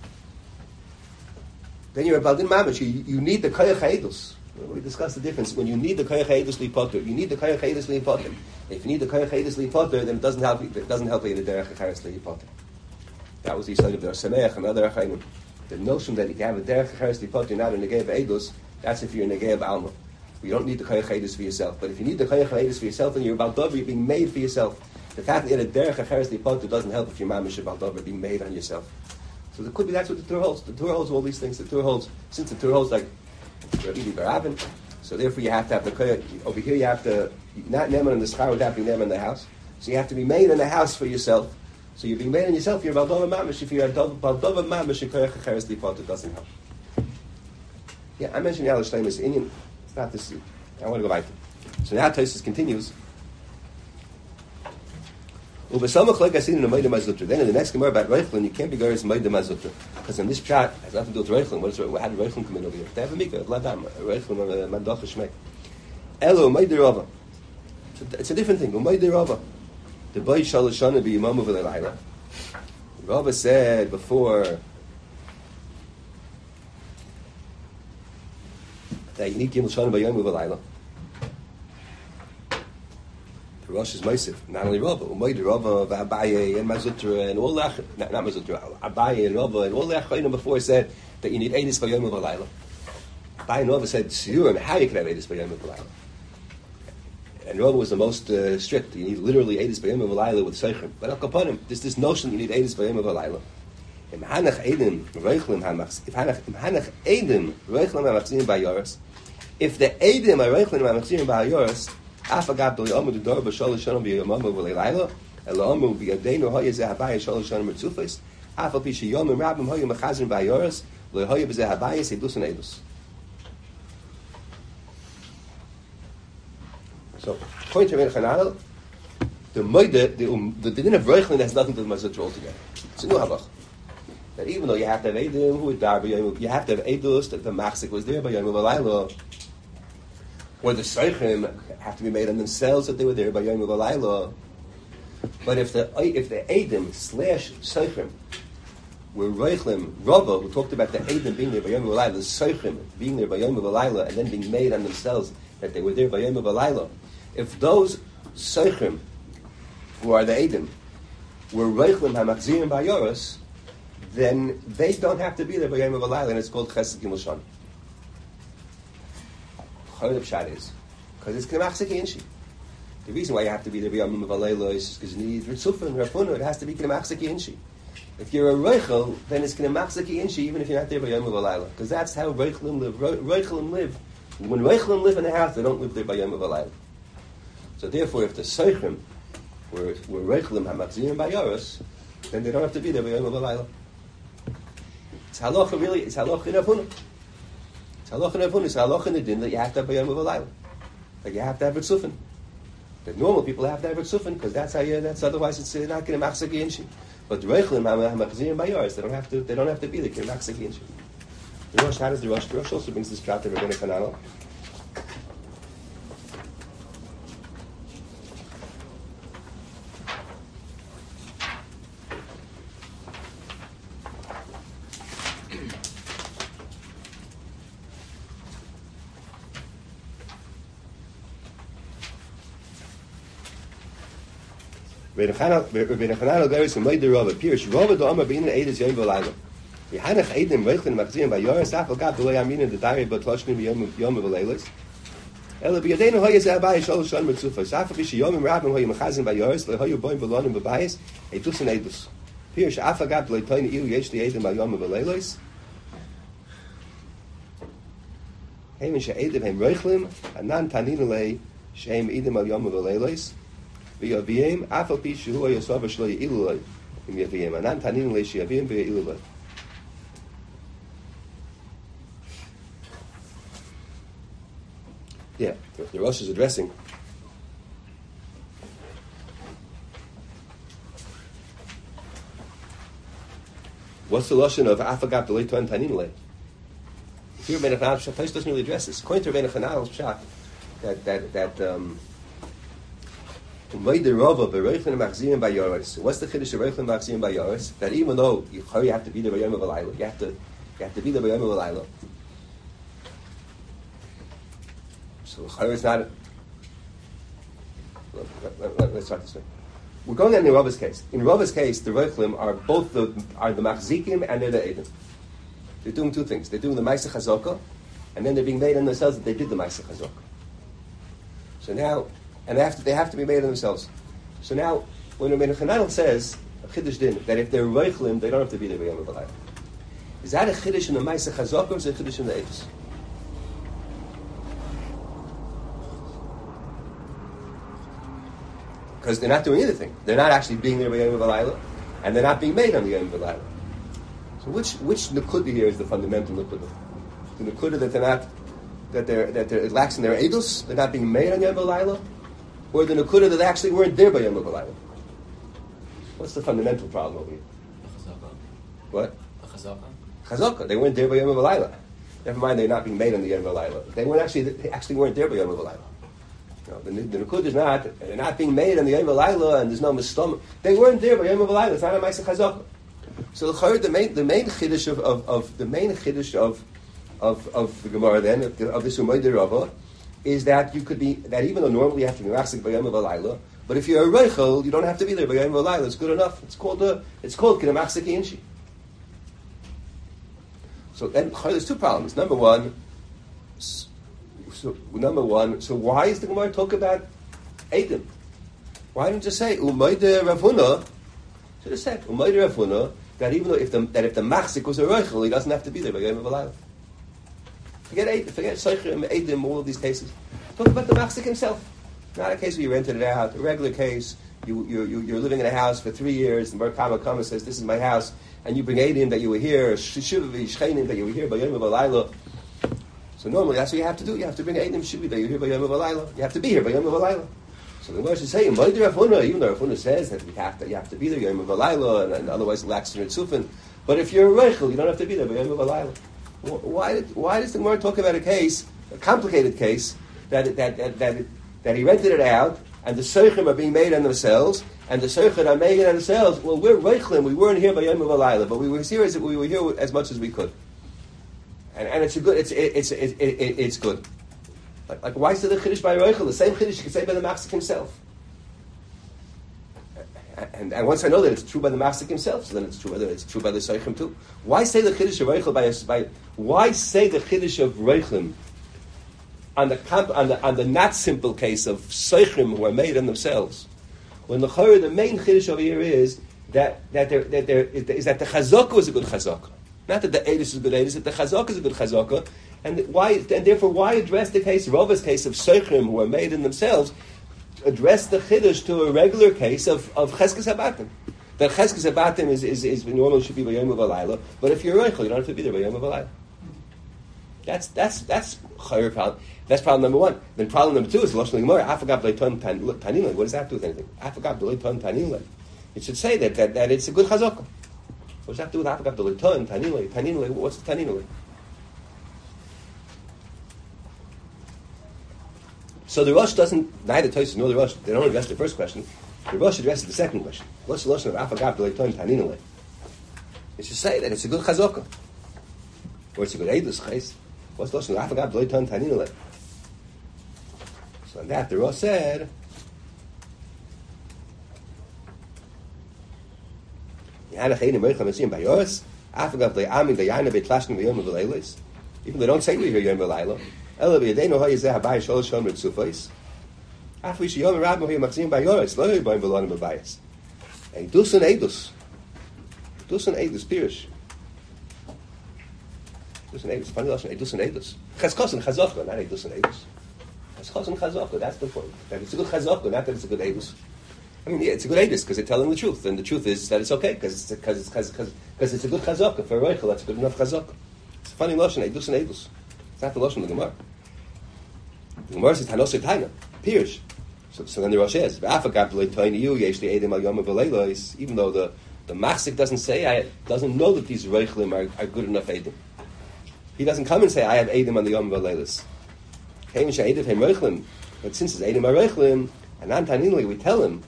Then you're a baldin mamish. You, you need the koyach Eidus. We discussed the difference. When you need the koyach Eidus lipoter, you need the koyach Eidus lipoter. If you need the koyach Eidus lipoter, then it doesn't help. It doesn't help you the derech acharis lipoter. That was the side of the Sameach and other achayim. The notion that you have a derech acharis lipoter, not a negay of Eidus, that's if you're a negay of alma. You don't need the koyach Eidus for yourself. But if you need the koyach Eidus for yourself, then you're about dover, you're being made for yourself. The fact that you had a derech acharis lipoter doesn't help if you're mamish about dover, being made on yourself. So it could be that's what the Torah holds. The Torah holds all these things. The Torah holds, since the Torah holds like Rabbi Baravin, so therefore you have to have the koyach. Over here you have to, not neman in the schar without being neman in the house. So you have to be made in the house for yourself. So you're being made on yourself, you're about dover mamish. If you're about dover mamish, your koyach acharis lipoter doesn't help. Yeah, I mentioned Yalash Shleimus Indian. It's not this. I want to go back. So now Tosfos continues. Then in the next Gemara about Reichlin, you can't be Garis Maida Mazutra. Because in this chat, it has nothing to do with Reichlin. What is, how did Reichlin come in over here? They have a mikveh, Vladam, Reichlin, Mandacha Shmei. Elo, Maida Rava. It's a different thing. Maida Rava. The boy Shalashana be Imam of Elayla. Rava said before that you need Gimel Shana by Yom of Elayla. Rosh is Meisif, not only Rava, Umaydi Rava, Abaye, and Mazutra, and all that, not, not Mazutra, Abaye and Rava, and all that Chayim before said that you need Eidus by Yom of Alayla. Abaye and Rava said, Siyur, and how you can have Eidus by Yom of Alayla. And Rava was the most uh, strict. You need literally Eidus by Yom of Alayla with Seichim. But Al Kapanim, there's this notion you need Eidus by Yom of Alayla. Im Hanach Eidim, Reichlim HaMachs, if Hanach Eidim, Reichlim HaMachzim by Yoris, if the Eidim are Reichlim HaMachzim by Yoris, Afagab do yamu the door b'shalosh shanom b'yamamu v'leilayla elamu b'yadeinu hoya zeh habaya shalosh shanom mitzufis afal pi sheyomim rabim hoya mechazin b'ayoras lehoya b'zeh habaya seidus and edus. So, point to Rabbeinu Chananel, the moide, the um, the din of Reichlin has nothing to do with Mazutra altogether. It's a new halach. That even though you have to have edim who would die b'yom, you have to have edus that the machzik was there b'yom v'leilayla. Or the Seichim have to be made on themselves that they were there by Yom V'Layla. But if the if the Eidim slash Seichim were Reichlim, Rava, who talked about the Eidim being there by Yom V'Layla, the Seichim being there by Yom V'Layla, and then being made on themselves that they were there by Yom V'Layla, if those Seichim, who are the Eidim, were Reichlim HaMachzirim B'Yoros, then they don't have to be there by Yom V'Layla, and it's called Chesed Gimel Shana. The pshat is because it's k'nemachzik inshi. The reason why you have to be there b'yamim v'alayla is because you need ritzufah and rafuna. It has to be k'nemachzik inshi. If you're a reichel, then it's k'nemachzik inshi, even if you're not there b'yamim v'alayla, because that's how reichelim live. Reichelim live. When reichelim live in the house, they don't live there b'yamim v'alayla. So therefore, if the seichim were were reichelim hamachzirim b'yoros, then they don't have to be there b'yamim v'alayla. It's halacha really. It's halacha in rafuna. It's halacha in Avun, it's halacha in the din that you have to have Bayam of a Laila. Like you have to have Ritzufin. That normal people have to have Ritzufin, because that's how you, that's otherwise it's uh, not going to machzaki inshi. But the Reichlim, HaMachzirim Bayars, they don't have to, they don't have to be, they can machzaki inshi. The Rosh, how does the Rosh? The Rosh also brings this prat to Rabbeinu Chananel. Rabbeinu Chananel goes from Moed Rava. Pirish Rava do Amar Bein Eidos Yom V'Layla. V'hanach Eidim Reichlim Machzirim B'Yoros Afal Gab D'Lo Yamin the Dari But Loshnim Yom Yom V'Leilos. Ela B'Yadeinu Hoya Zeh Abayis Shalosh Shanim Mitzufos. Afal Pi Sheyomim Rabim Hoya Mechazin B'Yoros Lehoyu Boim V'Lonim B'Bayis Eitus and Eidos. Pirish Afal Gab D'Lo Toini Ilu Yesh Li Eidim B'Yom V'Leilos. Heimin She'Eidim Hem Reichlim Anan Tanin Lei She'Hem Eidim B'Yom V'Leilos. v'yaviyim afal pi shehu hayasav shlo yeilu loy im yaviyim anan tanin le sheyaviyim v'yeilu loy. Yeah, the, the Rosh is addressing what's the lashon of afagab deleiton tanin le. Here, Rebbeinu Chananel Pshat doesn't really address this. According to Rebbeinu Chananel's Pshat, that that that um. What's the chiddush of Reichlin Machzirim by Yoris? That even though you have to be there by Yom V'Layla, you have to you have to be there by Yom V'Layla. So Chayr is not. Let, let, let, let's start this way. We're going on in Rava's case. In Rava's case, the Reichlim are both the are the Machzikim and they're the Eidim. They're doing two things. They're doing the Ma'aseh Chazaka, and then they're being made on themselves that they did the Ma'aseh Chazaka. So now, and they have to, they have to be made on themselves. So now, when Rebbeinu Chananel says a Chiddush Din that if they're Reichlim, they don't have to be there by Yom V'Layla. Is that a Chiddush in the Ma'aseh Chazaka or is it a Chiddush in the Eidos? Because they're not doing anything. They're not actually being there by Yom V'Layla, and they're not being made on the Yom V'Layla. So which which Nekuda here is the fundamental Nekuda? The Nekuda that they're not, that they're that they're lax in their Eidos, they're not being made on Yom V'Layla, or the Nekuda that they actually weren't there by Yom V'Layla? What's the fundamental problem over here? What? Chazaka. They weren't there by Yom V'Layla. Never mind, they're not being made on the Yom V'Layla. They weren't actually. They actually weren't there by Yom V'Layla. No, the, the Nukud is not, they're not being made on the Yom V'Layla, and there's no Mistom. They weren't there by Yom V'Layla. It's not a Ma'aseh Chazaka. So the main, the main chiddush of, of, of the main chiddush of, of, of the Gemara then, of, of this Umaydir Rava, is that you could be, that even though normally you have to be machzik by Yom V'Layla, but if you're a Reichel, you don't have to be there by Yom V'Layla. It's good enough. It's called a, it's called K'nei Machzik Inshi. So then there's two problems. Number one, So, number one, so why is the Gemara talk about Eidim? Why didn't you say Umayde Ravuna? Should have said Umayde Ravuna that even though if the that if the Machzik was a Reichel, he doesn't have to be there by Yom V'Layla. Forget Eidim, forget Seichim, Eidim, all of these cases. Talk about the Machzik himself. Not a case where you rented it out. A regular case, you you you you're living in a house for three years. And Bar Kama Kama says, "This is my house," and you bring Eidim that you were here, Shuvavi Shcheinim that you were here by Yom V'Layla. So normally that's what you have to do. You have to bring Eidim Shivi that you're here by Yom V'Layla. You have to be here by Yom V'Layla. So the Gemara should say, even though Rafuna says that we have to, you have to be there Yom V'Layla, and, and otherwise lacks in Tzufin. But if you're a Reichel, you don't have to be there by Yom V'Layla. Why did, why does the Gemara talk about a case, a complicated case, that that that that, that he rented it out, and the Seichim are being made on themselves, and the Seichim are made on themselves? Well, we're Reichelim. We weren't here by Yom V'Layla, but we were here as we were here as much as we could. And, and it's a good. It's it's it, it, it, it's good. Like, like why say the chiddush by Reichel? The same chiddush you could say by the Machzik himself. And, and once I know that it's true by the Machzik himself, so then it's true whether it's true by the Seichim too. Why say the chiddush of Reichel by, by why say the chiddush of Reichel on the comp, on the on the not simple case of Seichim who are made on themselves? When the chayr, the main chiddush over here is that that there that there is that the chazaka was a good chazaka. Not that the Eidus is a good Eidus, that the Chazaka is a good Chazaka, and why, and therefore, why address the case, Rava's case of Seichim, who are made in themselves, address the Chiddush to a regular case of, of Cheskes Habatim. That Cheskes Habatim is, is, is normally should be by Yom V'Layla, but if you're Reichel, you don't have to be there by Yom V'Layla. That's, that's, that's Chayr problem. That's problem number one. Then problem number two is Lashon Gemara, Afagab Leiton Taninle. What does that have to do with anything? Afagab Leiton Taninle. It should say that, that, that it's a good Chazaka. What does that do with Afagab the Leiton, Taninle, Taninle? What's the Taninle? So the Rosh doesn't, neither Tosfos nor the Rosh, they don't address the first question. The Rosh addresses the second question. What's the Lashon of Afagab the Leiton, Taninle? It should say that it's a good Chazaka. Or it's a good Eidus Chais. What's the Lashon of Afagab the Leiton, Taninle? So on that, the Rosh said, even they don't say we hear Yom V'Layla. They know how you say Habai Sholosh Shomer Tzufos. After we see Yom Rabbi here Machzim by Yoretz, lo Yom V'Lonim B'Bayis. Eidus and Eidus, Eidus and Eidus Pirish. Eidus and Eidus. Funny lashon. Eidus and Eidus. Cheskos and Chazaka, not Eidus and Eidus. Cheskos and Chazaka. That's the point. That it's a good Chazaka, not that it's a good Eidus. I mean, yeah, it's a good edus because they're telling the truth, and the truth is that it's okay because it's because it's because because it's a good chazaka for a reichel. That's good enough chazaka. It's a funny lashon, edus and edus. It's not the lashon of the Gemara. The Gemara says tanosei taina pirush. So, so then the Rosh says, even though the the Machzik doesn't say, I doesn't know that these reichlim are, are good enough edim. He doesn't come and say, I have edim on the Yom V'Leilas. But since it's edim reichlim, and antaninli, we tell him,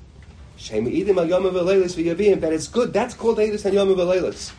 that it's good. That's called edus on Yom V'Leilas.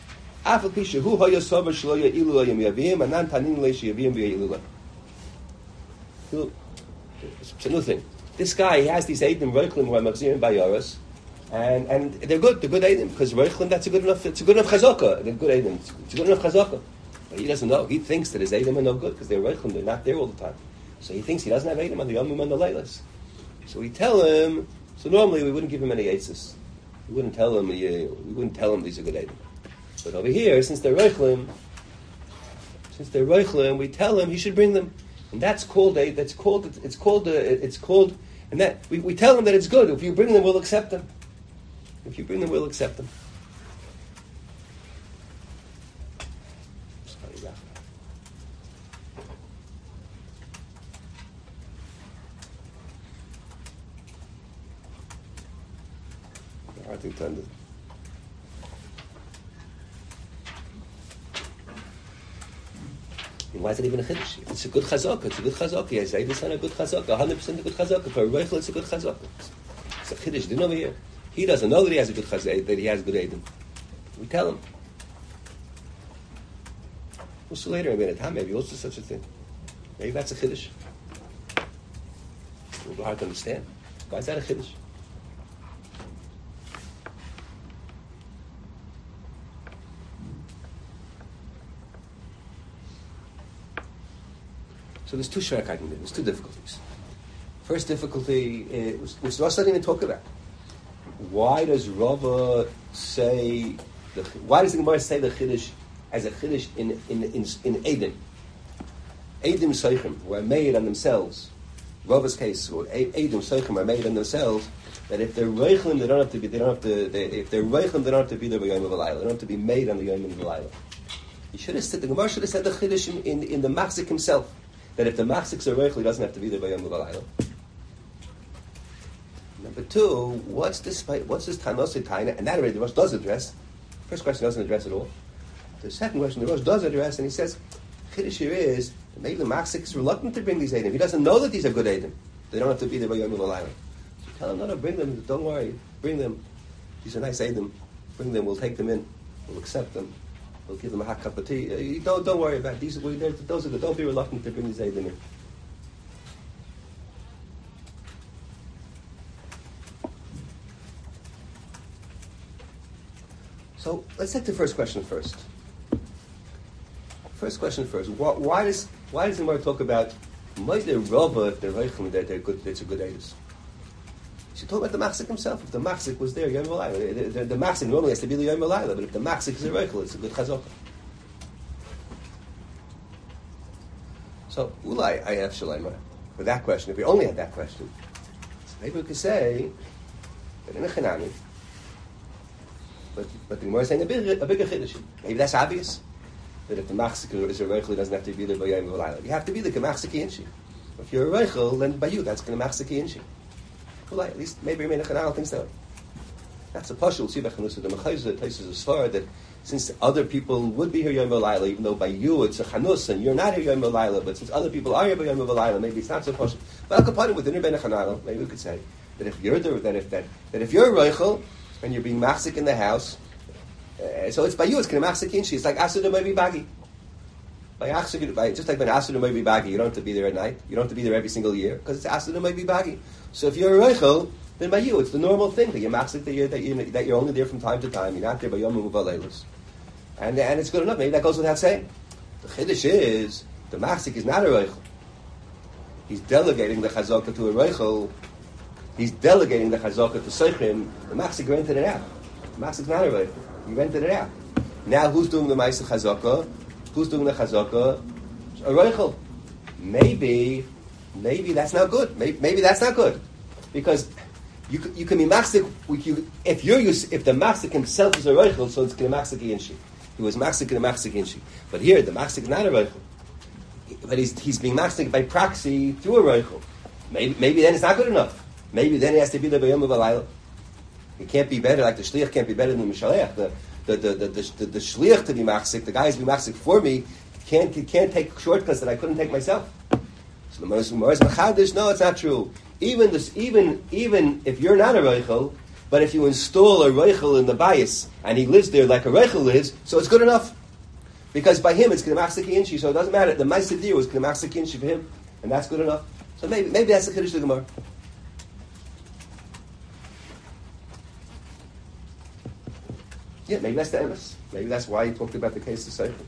It's a new thing. This guy, he has these Eidim Reichlim who are Machzirim by Yoros, and and they're good, they're good Eidim, because Reichlim, that's a good enough, it's a good enough Chazaka, they're good Eidim, it's a good enough Chazaka. But he doesn't know, he thinks that his Eidim are no good, because they're Reichlim, they're not there all the time. So he thinks he doesn't have Eidim on the Yomim and the Leilas. So we tell him, so normally we wouldn't give him any Eitzes. We wouldn't tell him, we wouldn't tell him these are good Eidim. But over here, since they're Reichlim, since they're Reichlim, we tell him he should bring them. And that's called a, that's called, it's called, a, it's called, and that, we, we tell them that it's good. If you bring them, we'll accept them. If you bring them, we'll accept them. I think tended. Why is it even a chiddush? If it's a good chazaka, it's a good chazaka. Yes, eighty percent a good chazaka, one hundred percent a good chazaka. For a reichel, it's a good chazaka. It's a chiddush. Didn't over here. He doesn't know that he has a good chazaka, that he has good eidim. We tell him. We'll see later. I mean, at time maybe also such a thing. Maybe that's a chiddush. It's a little hard to understand. Why is that a chiddush? So there's two sharakai, there's two difficulties. First difficulty, uh, which Rosh didn't even talk about. Why does Rava say, the, why does the Gemara say the Chiddush as a Chiddush in in in, in Eidim? Eidim Seichim were made on themselves. Rava's case, or Eidim Seichim are made on themselves, that if they're Reichlim, they don't have to be, they don't have to, they, if they're Reichlim, they don't have to be there by Yom V'Layla. They don't have to be made on the Yom V'Layla. He should have said, the Gemara should have said the Chiddush in, in, in the Machzik himself. That if the machzik's are reichel, he doesn't have to be there by Yom V'Layla. Number two, what's this? What's this tanosei taina? And that already the Rosh does address. First question doesn't address at all. The second question the Rosh does address, and he says, chiddush here is that maybe the machzik is reluctant to bring these eidim. He doesn't know that these are good eidim. They don't have to be there by Yom V'Layla. So tell him, no, no, bring them. Don't worry, bring them. These are nice eidim. Bring them. We'll take them in. We'll accept them. We'll give them a hot cup of tea. Uh, don't don't worry about it. These. Those are good. Don't be reluctant to bring these eidim in. So let's take the first question first. First question first. Why, why does why does the Gemara talk about Moedei Rava if they're reichlim that they're good? It's a good edus. You should talk about the machzik himself. If the machzik was there, Yom V'Layla. The, the, the machzik normally has to be the Yom V'Layla, but if the machzik is a reichel, it's a good chazaka. So, ulai I have shalayma for that question. If we only had that question, so maybe we could say that in a Chanami, but but the Gemara is saying a bigger a bigger chiddush. Maybe that's obvious that if the machzik is a reichel, it doesn't have to be there by Yom V'Layla. You have to be the machziki inshi. If you're a reichel, then by you that's going to machziki inshi. At least maybe Remein Chananel thinks that. That's a pashul. See, the Mechayzer places a svar that since other people would be here Yom V'Layla, even though by you it's a chanus and you're not here Yom V'Layla, but since other people are here by Yom V'Layla, maybe it's not so pashul. But I'll combine it with the Remein Chananel. Maybe we could say that if you're there, that if that that if you're a reichel and you're being machzik in the house, uh, so it's by you it's going to machzik inshi. It's like asur maybe bagi. By asur, by just like when asur maybe bagi, you don't have to be there at night. You don't have to be there every single year because it's asur maybe bagi. So if you're a reichel, then by you, it's the normal thing that you're machzik, that you're, that, you're, that you're only there from time to time. You're not there by Yom V'Leilos. And and it's good enough. Maybe that goes without saying. The chiddush is, the machzik is not a reichel. He's delegating the chazaka to a reichel. He's delegating the chazaka to seichim. The machzik rented it out. The machzik's not a reichel. He rented it out. Now who's doing the ma'aseh chazaka? Who's doing the chazaka? A reichel. Maybe... Maybe that's not good. Maybe, maybe that's not good. Because You can, you can be machzik you, if you're used, if the machzik himself is a roichel, so it's going to machzik inshi. He was machzik and a machzik inshi. But here the machzik is not a roichel, but he's he's being machzik by proxy through a roichel. Maybe maybe then it's not good enough. Maybe then he has to be the bayom of a laila. He can't be better like the shliach can't be better than the mishalech. The the the the, the, the, the shliach to be machzik, the guy who's being machzik for me can't can't take shortcuts that I couldn't take myself. So the Moses Machadish, no, it's not true. Even this, even even if you're not a roichel, but if you install a roichel in the bias and he lives there like a roichel lives, so it's good enough. Because by him it's k'nemaxik inchi, so it doesn't matter. The ma'aseh dir was k'nemaxik inchi for him, and that's good enough. So maybe maybe that's the kiddush of the Gemara. Yeah, maybe that's the emes. Maybe that's why he talked about the case of Seichel.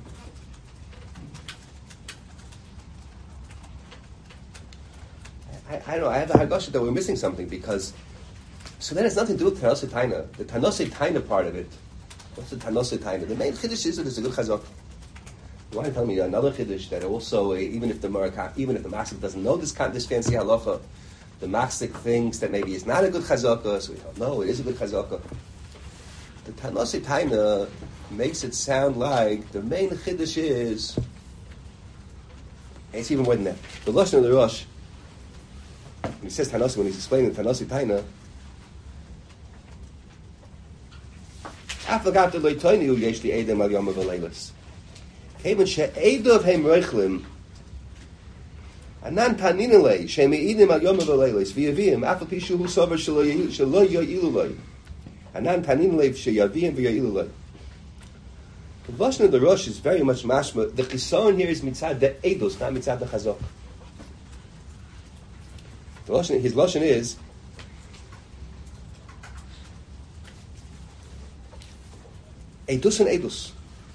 I, I don't know, I have a hagosha that we're missing something because, so that has nothing to do with Tanosei Taina. The Tanosei Taina part of it, what's the Tanosei Taina? The main chiddush is that it's a good chazak. You want to tell me another chiddush that also, uh, even if the Maraka, even if the Masik doesn't know this kind, this fancy halacha, the Masik thinks that maybe it's not a good chazaka, so we don't know, it is a good chazaka. The Tanosei Taina makes it sound like the main chiddush is, it's even more than that. The Lashon of the Rosh, when he says Tanosei, when he's explaining the Tanosei Taina, Afagav lo toinu yesh li edem al yom v'leilos. Kevan she'edov hem roichlim anan tanin lei she'me'idim al yom v'leilos v'yavim afal pi shu sover shelo yo'ilu lei anan tanin lei she'yavim v'yo'ilu lei. The Lashon of the Rosh is very much mashma. The chisaron here is mitzad the edus, not mitzad the chazak. The Lashon, his Lashon is edus and edus.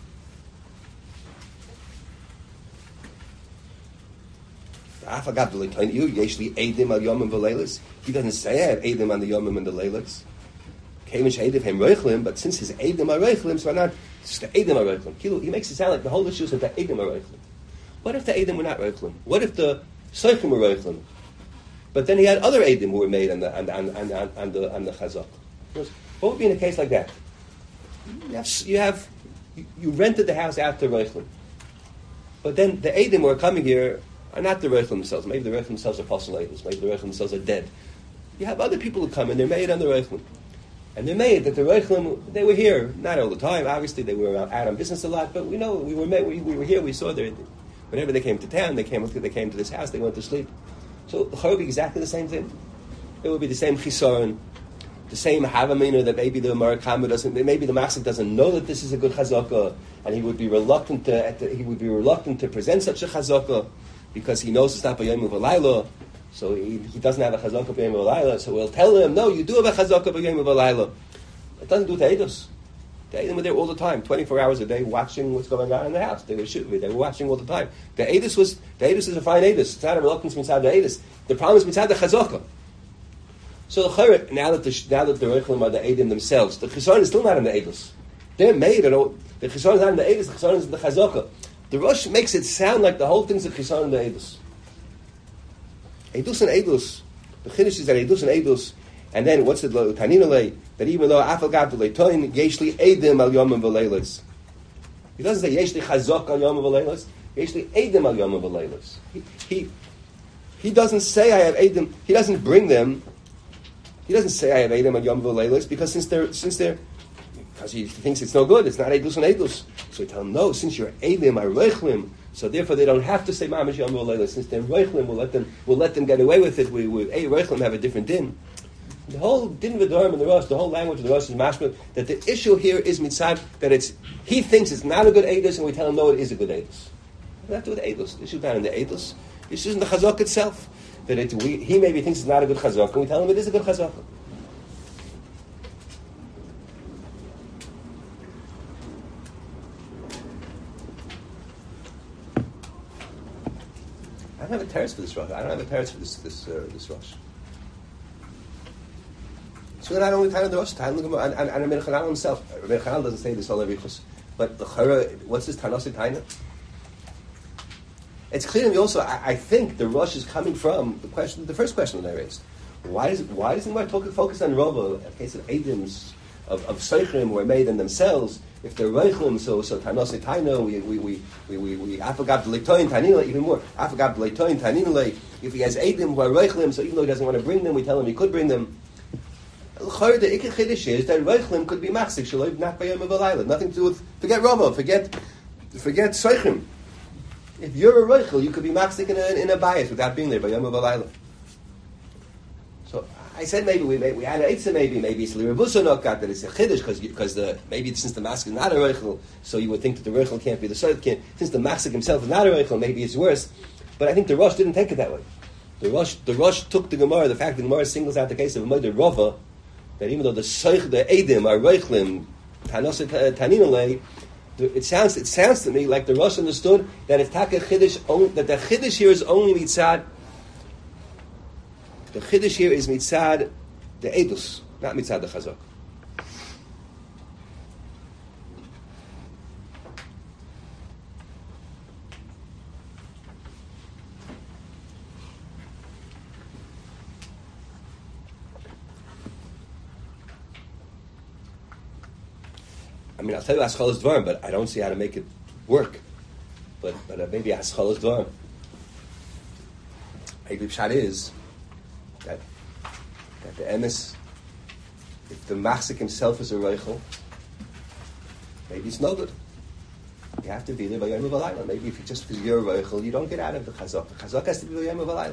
He doesn't say I have edim on the yomim and the leilas. But since his edim are reichlim, so not just the edim are reichlim. He makes it sound like the whole issue is that the edim are reichlim. What if the edim were not reichlim? What if the seichim were reichlim? But then he had other edim who were made on the on, on, on, on, on the on the chazak. What would be in a case like that? You have you, have, you, you rented the house out to reichlim, but then the edim who are coming here are not the reichlim themselves. Maybe the reichlim themselves are postulated. Maybe the reichlim themselves are dead. You have other people who come and they're made on the reichlim, and they're made that the reichlim they were here not all the time. Obviously, they were out on business a lot, but we know we were made, we, we were here. We saw their whenever they came to town, they came they came to this house. They went to sleep. So the chor would be exactly the same thing. It would be the same chisaron, the same havamina that maybe the Marakama doesn't, maybe the Masik doesn't know that this is a good chazaka, and he would be reluctant to at the, he would be reluctant to present such a chazaka because he knows it's not b'yom v'layla, so he, he doesn't have a chazaka b'yom v'layla. So we'll tell him, no, you do have a chazaka b'yom v'layla. It doesn't do to Eidos. The Eidim were there all the time, twenty-four hours a day, watching what's going on in the house. They were shooting, they were watching all the time. The Eidos was the Eidos is a fine Eidos. It's not a reluctance inside the Eidos. The problem is inside the chazaka. So the chayre, now that the now that the reichlim are the Eidim themselves, the chisaron is still not in the Eidos. They're made, you know, the chisaron is not in the Eidos, the chisaron is in the chazaka. The Rosh makes it sound like the whole thing's a chisaron in the Eidos. Eidos and Eidos, the chiddush is that Eidos and Eidos, and then what's the taninalei that even though afal gav leitoin yeshli Eidim al yomim v'leilos, he doesn't say yeshli chazak al yomim v'leilos, yeshli Eidim al yomim v'leilos. He he he doesn't say I have Eidim. He doesn't bring them. He doesn't say I have Eidim and Yom V'leilos because since they're since they're because he thinks it's no good. It's not Eidus and Eidus. So he tell him no. Since you're Eidim, I Reichlim. So therefore they don't have to say Mamish Yom V'leilos. Since they're Reichlim, we'll let them we'll let them get away with it. We with a Reichlim have a different din. The whole din v'dorim in the Rosh, the whole language of the Rosh is mashma that the issue here is mitzad that it's he thinks it's not a good Eidus and we tell him no, it is a good Eidus. What have to do with Eidus? The issue is not in the Eidus. The issue is in the Chazak itself. That it, we, he maybe thinks it's not a good chazaka, and we tell him it is a good chazaka. I don't have a teretz for this Rosh. I don't have a teretz for this this uh, this Rosh. So then I don't time the Rosh. Time the Gemara and and Rabbi Chanal himself. Rabbi Chanal doesn't say this all every chus, but the Chara, what's this Tanosei Taina? It's clear to me also, I, I think the Rosh is coming from the question, the first question that I raised. Why is why doesn't one talk focus on Rava? In case of Edims of of Seichrim were made in themselves. If they're Reichlim, so so Tanose Taino, we we we we we we Afagab Leitoin Tanina even more. Afagab Leitoin Tanina. If he has Edim who are Reichlim, so even though he doesn't want to bring them, we tell him he could bring them. The Ikar Chiddush is that Reichlim could be Machzik Shaloi not by Yom V'Layla. Nothing to do with forget Rava, forget forget Seichrim. If you're a Reichel, you could be Machzik in a in a bias without being there by Yom V'Layla. So I said maybe we we had an Eitzah, maybe maybe it's Lirabusa Nokat that it's a Chiddush because because the maybe since the Machzik is not a Reichel, so you would think that the Reichel can't be the Soid can't. Since the Machzik himself is not a Reichel, maybe it's worse. But I think the Rosh didn't take it that way. The Rosh the Rosh took the Gemara, the fact that the Gemara singles out the case of Moeder Rava, that even though the Seich the Edim are Reichlim Tanos Taninale, it sounds it sounds to me like the Rosh understood that it's Taka Chiddush that the Chiddush here is only mitzad. The Chiddush here is mitzad the Edus, not mitzad the Chazak. I mean, I'll tell you Haskalas Dvarim, but I don't see how to make it work. But but uh, maybe Haskalas Dvarim. Maybe Pshat is that that the emes, if the Machzik himself is a Reichel, maybe it's no good. You have to be there by Yom V'Layla. Maybe if you just because you're a Reichel, you don't get out of the Chazak. The Chazak has to be by Yom V'Layla.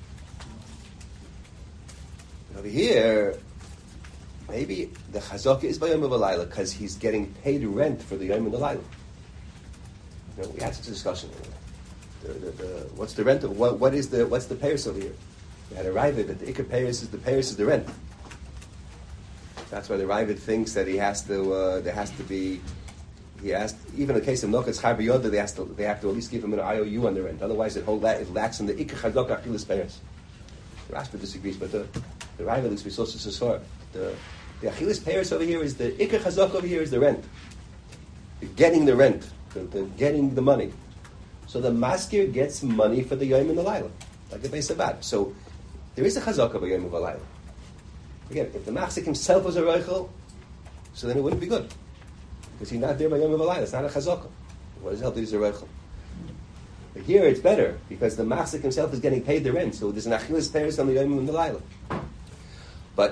Over here, maybe the Chazaka is by Yom V'Layla because he's getting paid rent for the Yom V'Layla. You know, we had such a discussion. The, the, the, what's the rent of what? What is the what's the payers over here? We had a Ravid that the Iker payers is the payers is the rent. That's why the Ravid thinks that he has to. Uh, there has to be. He has to, even in the case of Nochas Char B'Yoda, they has to. They have to at least give him an I O U on the rent. Otherwise, it whole it lacks in the Iker Chazaka Achilas payers. The Rashba disagrees, but the the Ravid at least we saw so the the Achilas payers over here is the Iker Chazaka over here is the rent. The getting the rent, the, the getting the money. So the maskir gets money for the Yom and the Laila, like the Beis Avad. So there is a chazaka by Yom and the Laila. Again, if the machzik himself was a reichel, so then it wouldn't be good because he's not there by Yom and the Laila. It's not a chazaka. What does help that he's a reichel? But here it's better because the machzik himself is getting paid the rent, so there's an achilas peiros on the Yom and the Laila. But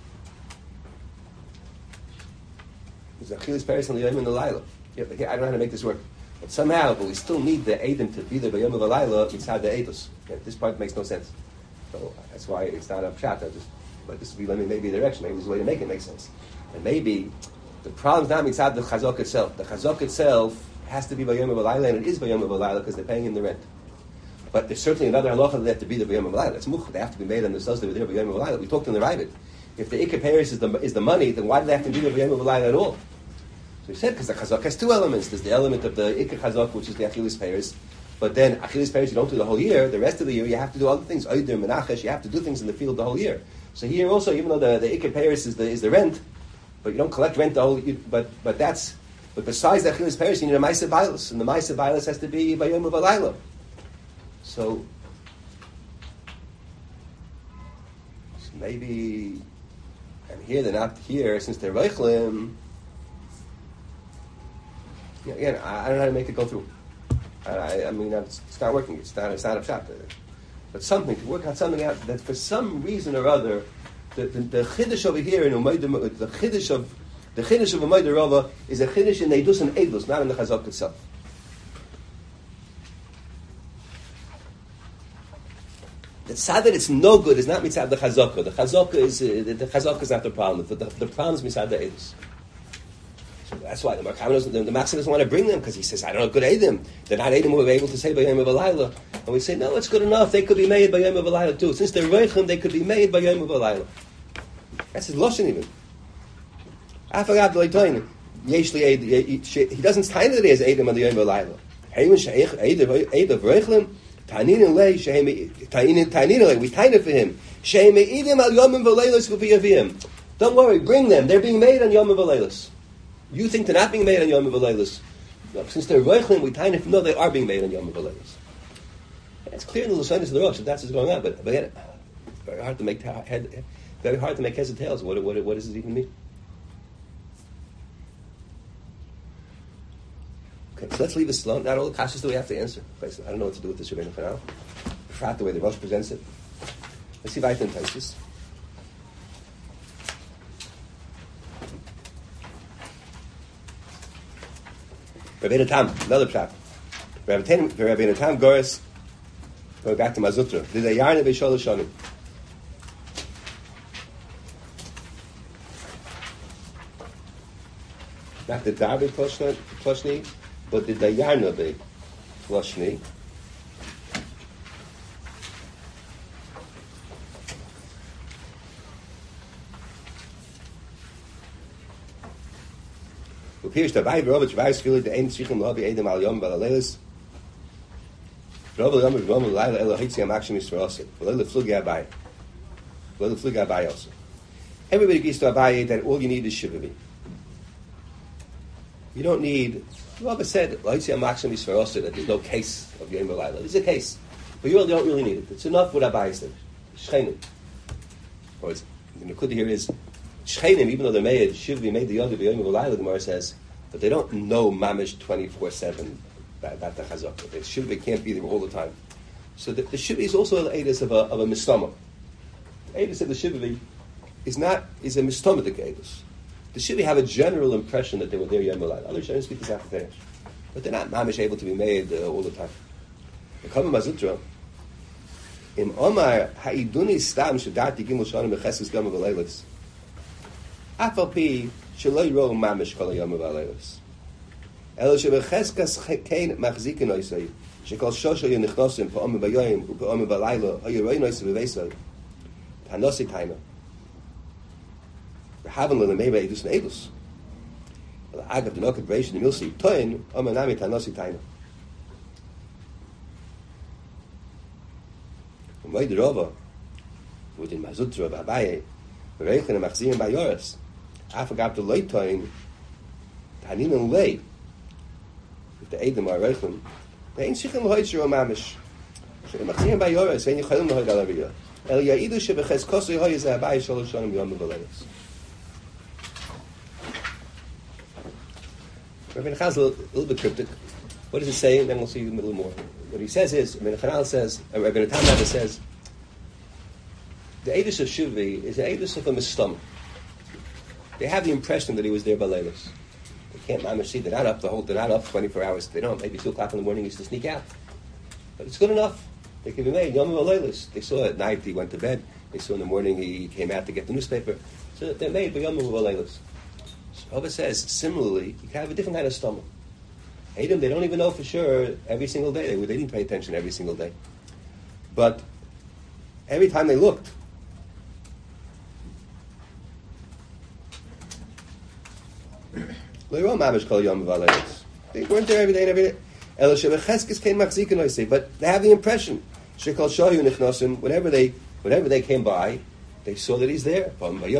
there's an achilas peiros on the Yom and the Laila. Yeah, but here, I don't know how to make this work. But somehow, but we still need the Edom to be there by Yom V'Layla inside the Eidos. Yeah, this part makes no sense. So that's why it's not a pshat. I just like this would be let me maybe a direction. Maybe there's a way to make it make sense. And maybe the problem's not inside the Chazak itself. The Chazak itself has to be by Yom V'Layla, and it is by Yom V'Layla because they're paying him the rent. But there's certainly another halacha that they have to be there by Yom V'Layla. That's much. They have to be made on themselves. They were there by Yom V'Layla. We talked in the Ravid. If the Ikar Paris is the is the money, then why do they have to be there by Yom V'Layla at all? So we said because the chazak has two elements. There's the element of the ikar chazak, which is the achilas peiros, but then achilas peiros you don't do the whole year. The rest of the year you have to do other things. Oider menachesh, you have to do things in the field the whole year. So here also, even though the, the ikar peiros is the is the rent, but you don't collect rent the whole. You, but but that's but besides the achilas peiros, you need a ma'aseh bailos, and the ma'aseh bailos has to be by Yom V'Layla. So, so maybe, and here they're not here since they're reichlim. Yeah, again, I, I don't know how to make it go through. I, I, I mean, it's, it's not working. It's not. It's not a shot. But something to work out something out that for some reason or other, the the, the chiddush over here in Umayda, the chiddush of the chiddush of Umayda Rava is a chiddush in Eidus and Eidus, not in the Chazak itself. The tzad that it's no good is not mitzad the Chazaka. The Chazaka is uh, the, the Chazaka is not the problem. The, the, the problem is mitzad the Eidus. So that's why the Markam doesn't, the, the Maxim doesn't want to bring them because he says, I don't know, good Eidim. They're not Eidim who are able to say by Yom V'Layla. And we say, no, it's good enough. They could be made by Yom V'Layla too. Since they're Reichim, they could be made by Yom V'Layla. That's his Lashon even. Afagab Leitoin. Yeshli Eid. He doesn't tell that he has Eidim on the Yom V'Layla. Heimen Sheikh Eid of Reichim. Tainin Lei Shehem Tainin Lei. We tied it for him. Shehem Eidim al Yom V'Layla Skufiyavim. Don't worry, bring them. They're being made on Yom V'Layla. You think they're not being made on Yom V'Laylos. No, since they're Reichlim, we kind of know they are being made on Yom V'Laylos. It's clear in the Lashonis of the Rosh that that's what's going on. But, but again, Very hard to make ta- head, very hard to make heads or tails. What, what, what does it even mean? Okay, so let's leave this alone. Not all the questions that we have to answer. I don't know what to do with this Rebbeinu for now. Frat the way the Rosh presents it. Let's see Vaytan Taisus. Rebbeinu Tam, another pshat. Rebbeinu Tam Goris, going back to Mazutra. There's a yarn of Ishol Shonim. Not the Darby Ploshni, but the Dayarna be Ploshni. Here's the Bible, Robert Weiss, Philly, the Ein Sichim, Lobby, Edom, Al Yom, Balalelis. Robert Yom, Rom, Lila, Elo, Hitziam, Action, Mister Osset. Lila, Flugi, Abai. Lila, Flugi, Abai also. Everybody agrees to Abai that all you need is Shivavi. You don't need, Robert said, Hitziam, Action, Mister Osset, that there's no case of Yom Balila. There's a case. But you don't really need it. It's enough what Abai said. Shchenim. Or it's, the Nekuda here is, Shchenim, even though they're made, Shivavi made the other, Yom Balila, the Gemara says, but they don't know mamish twenty-four seven about the chazak. The shivvi can't be there all the time. So the, the shivvi is also an edus of a of a mistama. The edus of the shivvi is not is a mistamatic edus. The shivvi have a general impression that they were there yom malad. Other shivvi speak this after finish, but they're not mamish able to be made uh, all the time. The Kama Mazutra in Omar ha'iduni stam shadati gimel shanim mechesis gama v'leilis. Afal pi. Shaloi ro mamish kol hayom v'aleilos. Elo shebecheskas kein machzikin oisei. Shekol shosho yu nichnosim pa'om v'yoyim u'pa'om v'alaylo hayu roi noisei v'veisoi. Tanosi taima. V'haven l'lemei v'edus ne'edus. Agav d'noket v'reish n'milsi toin omanami tanosi taima. V'moid rova within Mazutra v'abaye v'reichen machziyim b'yoris. I forgot the late time. Tanin and lay. If the Edom are Reichlim, they ain't Shichem Hoitzer or Mamish. Shemachzim by Yoris, saying Yichalim Hoid Alavia. El Yaidu Shebeches Kosu Hoy is a Abai Sholosh Shonim Yom Belayos. Rabbi Nachal is a little bit cryptic. What does it say? And then we'll see a little more. What he says is, Rabbi Nachal says, uh, Rabbi Natan says, the Edus of Shivvi is the Edus of a Mistam. They have the impression that he was there by Leilis. They can't mamish see they're not up the whole they're not up twenty four hours. They don't. Maybe two o'clock in the morning he used to sneak out. But it's good enough. They can be made. Yom Leilis. They saw at night he went to bed. They saw in the morning he came out to get the newspaper. So they're made by Yom Leilis. So Rabbi says similarly you can have a different kind of stomach. Edom, they don't even know for sure every single day. They, they didn't pay attention every single day. But every time they looked, they weren't there every day and every day. But they have the impression. Whenever they whenever they came by, they saw that he's there.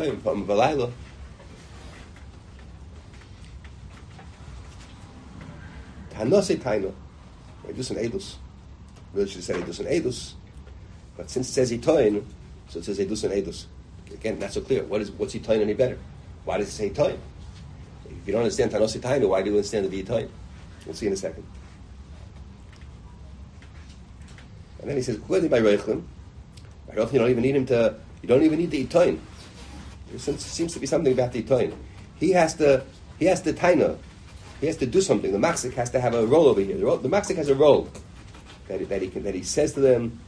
Tanose Taino. Edus and Edus. Really should say Edus and Edus. But since it says Itoin, so it says Edus and Edus. Again, not so clear. What is what's Itoin any better? Why does it say Itoin? If you don't understand Tanose Taino, why do you understand the Itoin? We'll see in a second. And then he says, "Kuadi by Reichlim." Right off, you don't even need him to. You don't even need the Itoin. There seems to be something about the Itoin. He has to. He has to Taino. He has to do something. The Machzik has to have a role over here. The, role, the Machzik has a role that, that he can, that he says to them.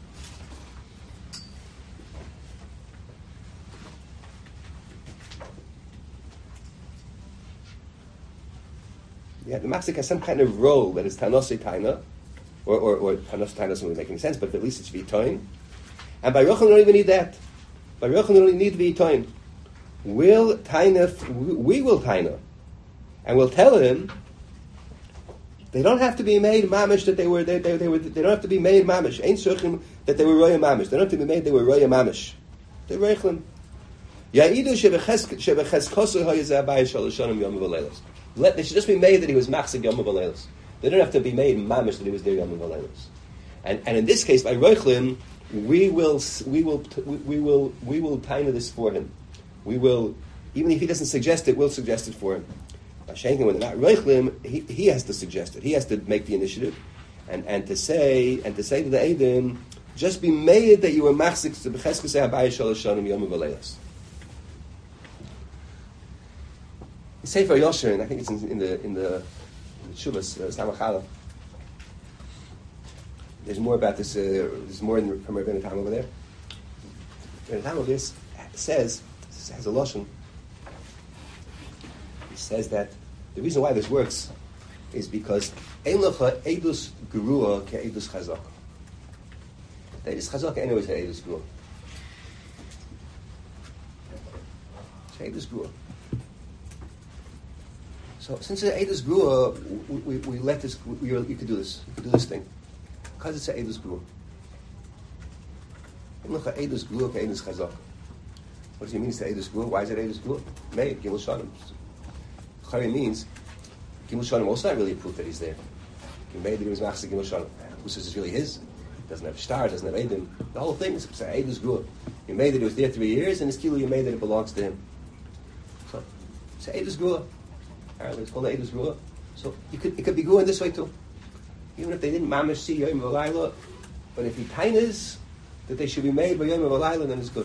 Yeah, the Machzik has some kind of role that is Tanose Taina, or or, or Tanose Taina doesn't really make any sense, but at least it's V'itoin. And by Yochanan, we don't even need that. By Yochanan, we don't need V'itoin. Will Taina, we will Taina. And we'll tell him they don't have to be made mamish that they were they, they, they were they don't have to be made mamish. Ain't certain that they were roya mamish. They don't have to be made they were roya mamish. They're reichlim. Ya'idu shebeches shebeches kosu hayizeh abayis shaloshanim yom v'leilos. Let they should just be made that he was machzig yom v'leilos. They don't have to be made mamish that he was there yom v'leilos. And and in this case by reichlim we will, s- we will, t- we we will, we will time this for him. We will, even if he doesn't suggest it, we'll suggest it for him. Shenkin, when they're not reichlim, he, he has to suggest it. He has to make the initiative, and, and to say and to say to the Eidim, just be made that you were machzik to b'cheskes habayis shalosh shanim yom v'leilas. Sefer Yosher, and I think it's in, in the in the, in the Shuvas uh, Samachala. There's more about this. Uh, there's more in, from Rabbeinu Tam over there. Rabbeinu Tam over there says has a lashon. He says that the reason why this works is because ein lecha edus gerua ke edus chazak. The edus chazak anyways had edus gerua. Edus gerua. So since it's edus gerua, we, we, we let this. We, we could do this. We could do this thing because it's a edus gerua. Ein lecha edus gerua ke edus chazak. What does it mean to say edus gerua? Why is it edus gerua? May gimel shanim. Chari means Gimel Shanim also not really a proof that he's there. He made that he was Machzik Gimel Shanim. Who says it's really his? Doesn't have star, doesn't have Eidim. The whole thing is Eidus Gua. You made that he was there three years, and his kilo you made that it belongs to him. So it's Eidus Gua. Apparently it's called Eidus Gua. So you could, it could be Gua in this way too. Even if they didn't mamish see Yom V'Layla, but if he tainas that they should be made by Yom V'Layla, then it's good.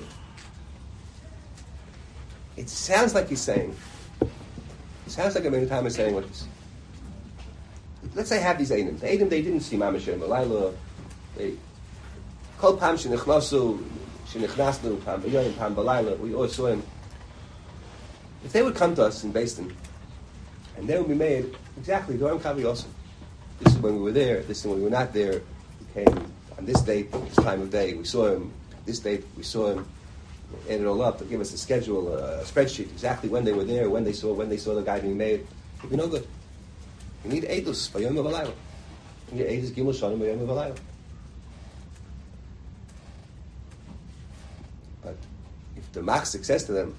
It sounds like he's saying. It sounds like a many time is saying what this. Let's say I have these Eidim. The Eidim, they didn't see Mamash Yom V'Layla. They Kol Pam Shenichnasu, Shenichnasu, Pam B'Yom, Pam B'Layla. We all saw him. If they would come to us in Beis Din, and they would be made exactly Dorim Kavi Yosef. This is when we were there. This is when we were not there. We came on this date, this time of day. We saw him. This date, we saw him. Add it all up to give us a schedule, a spreadsheet, exactly when they were there, when they saw when they saw the guy being made. It'd be no good. You need Eidus by Yom V'Layla. You need Eidus Gimel Shanim by Yom V'Layla. But if the Machzik says to them,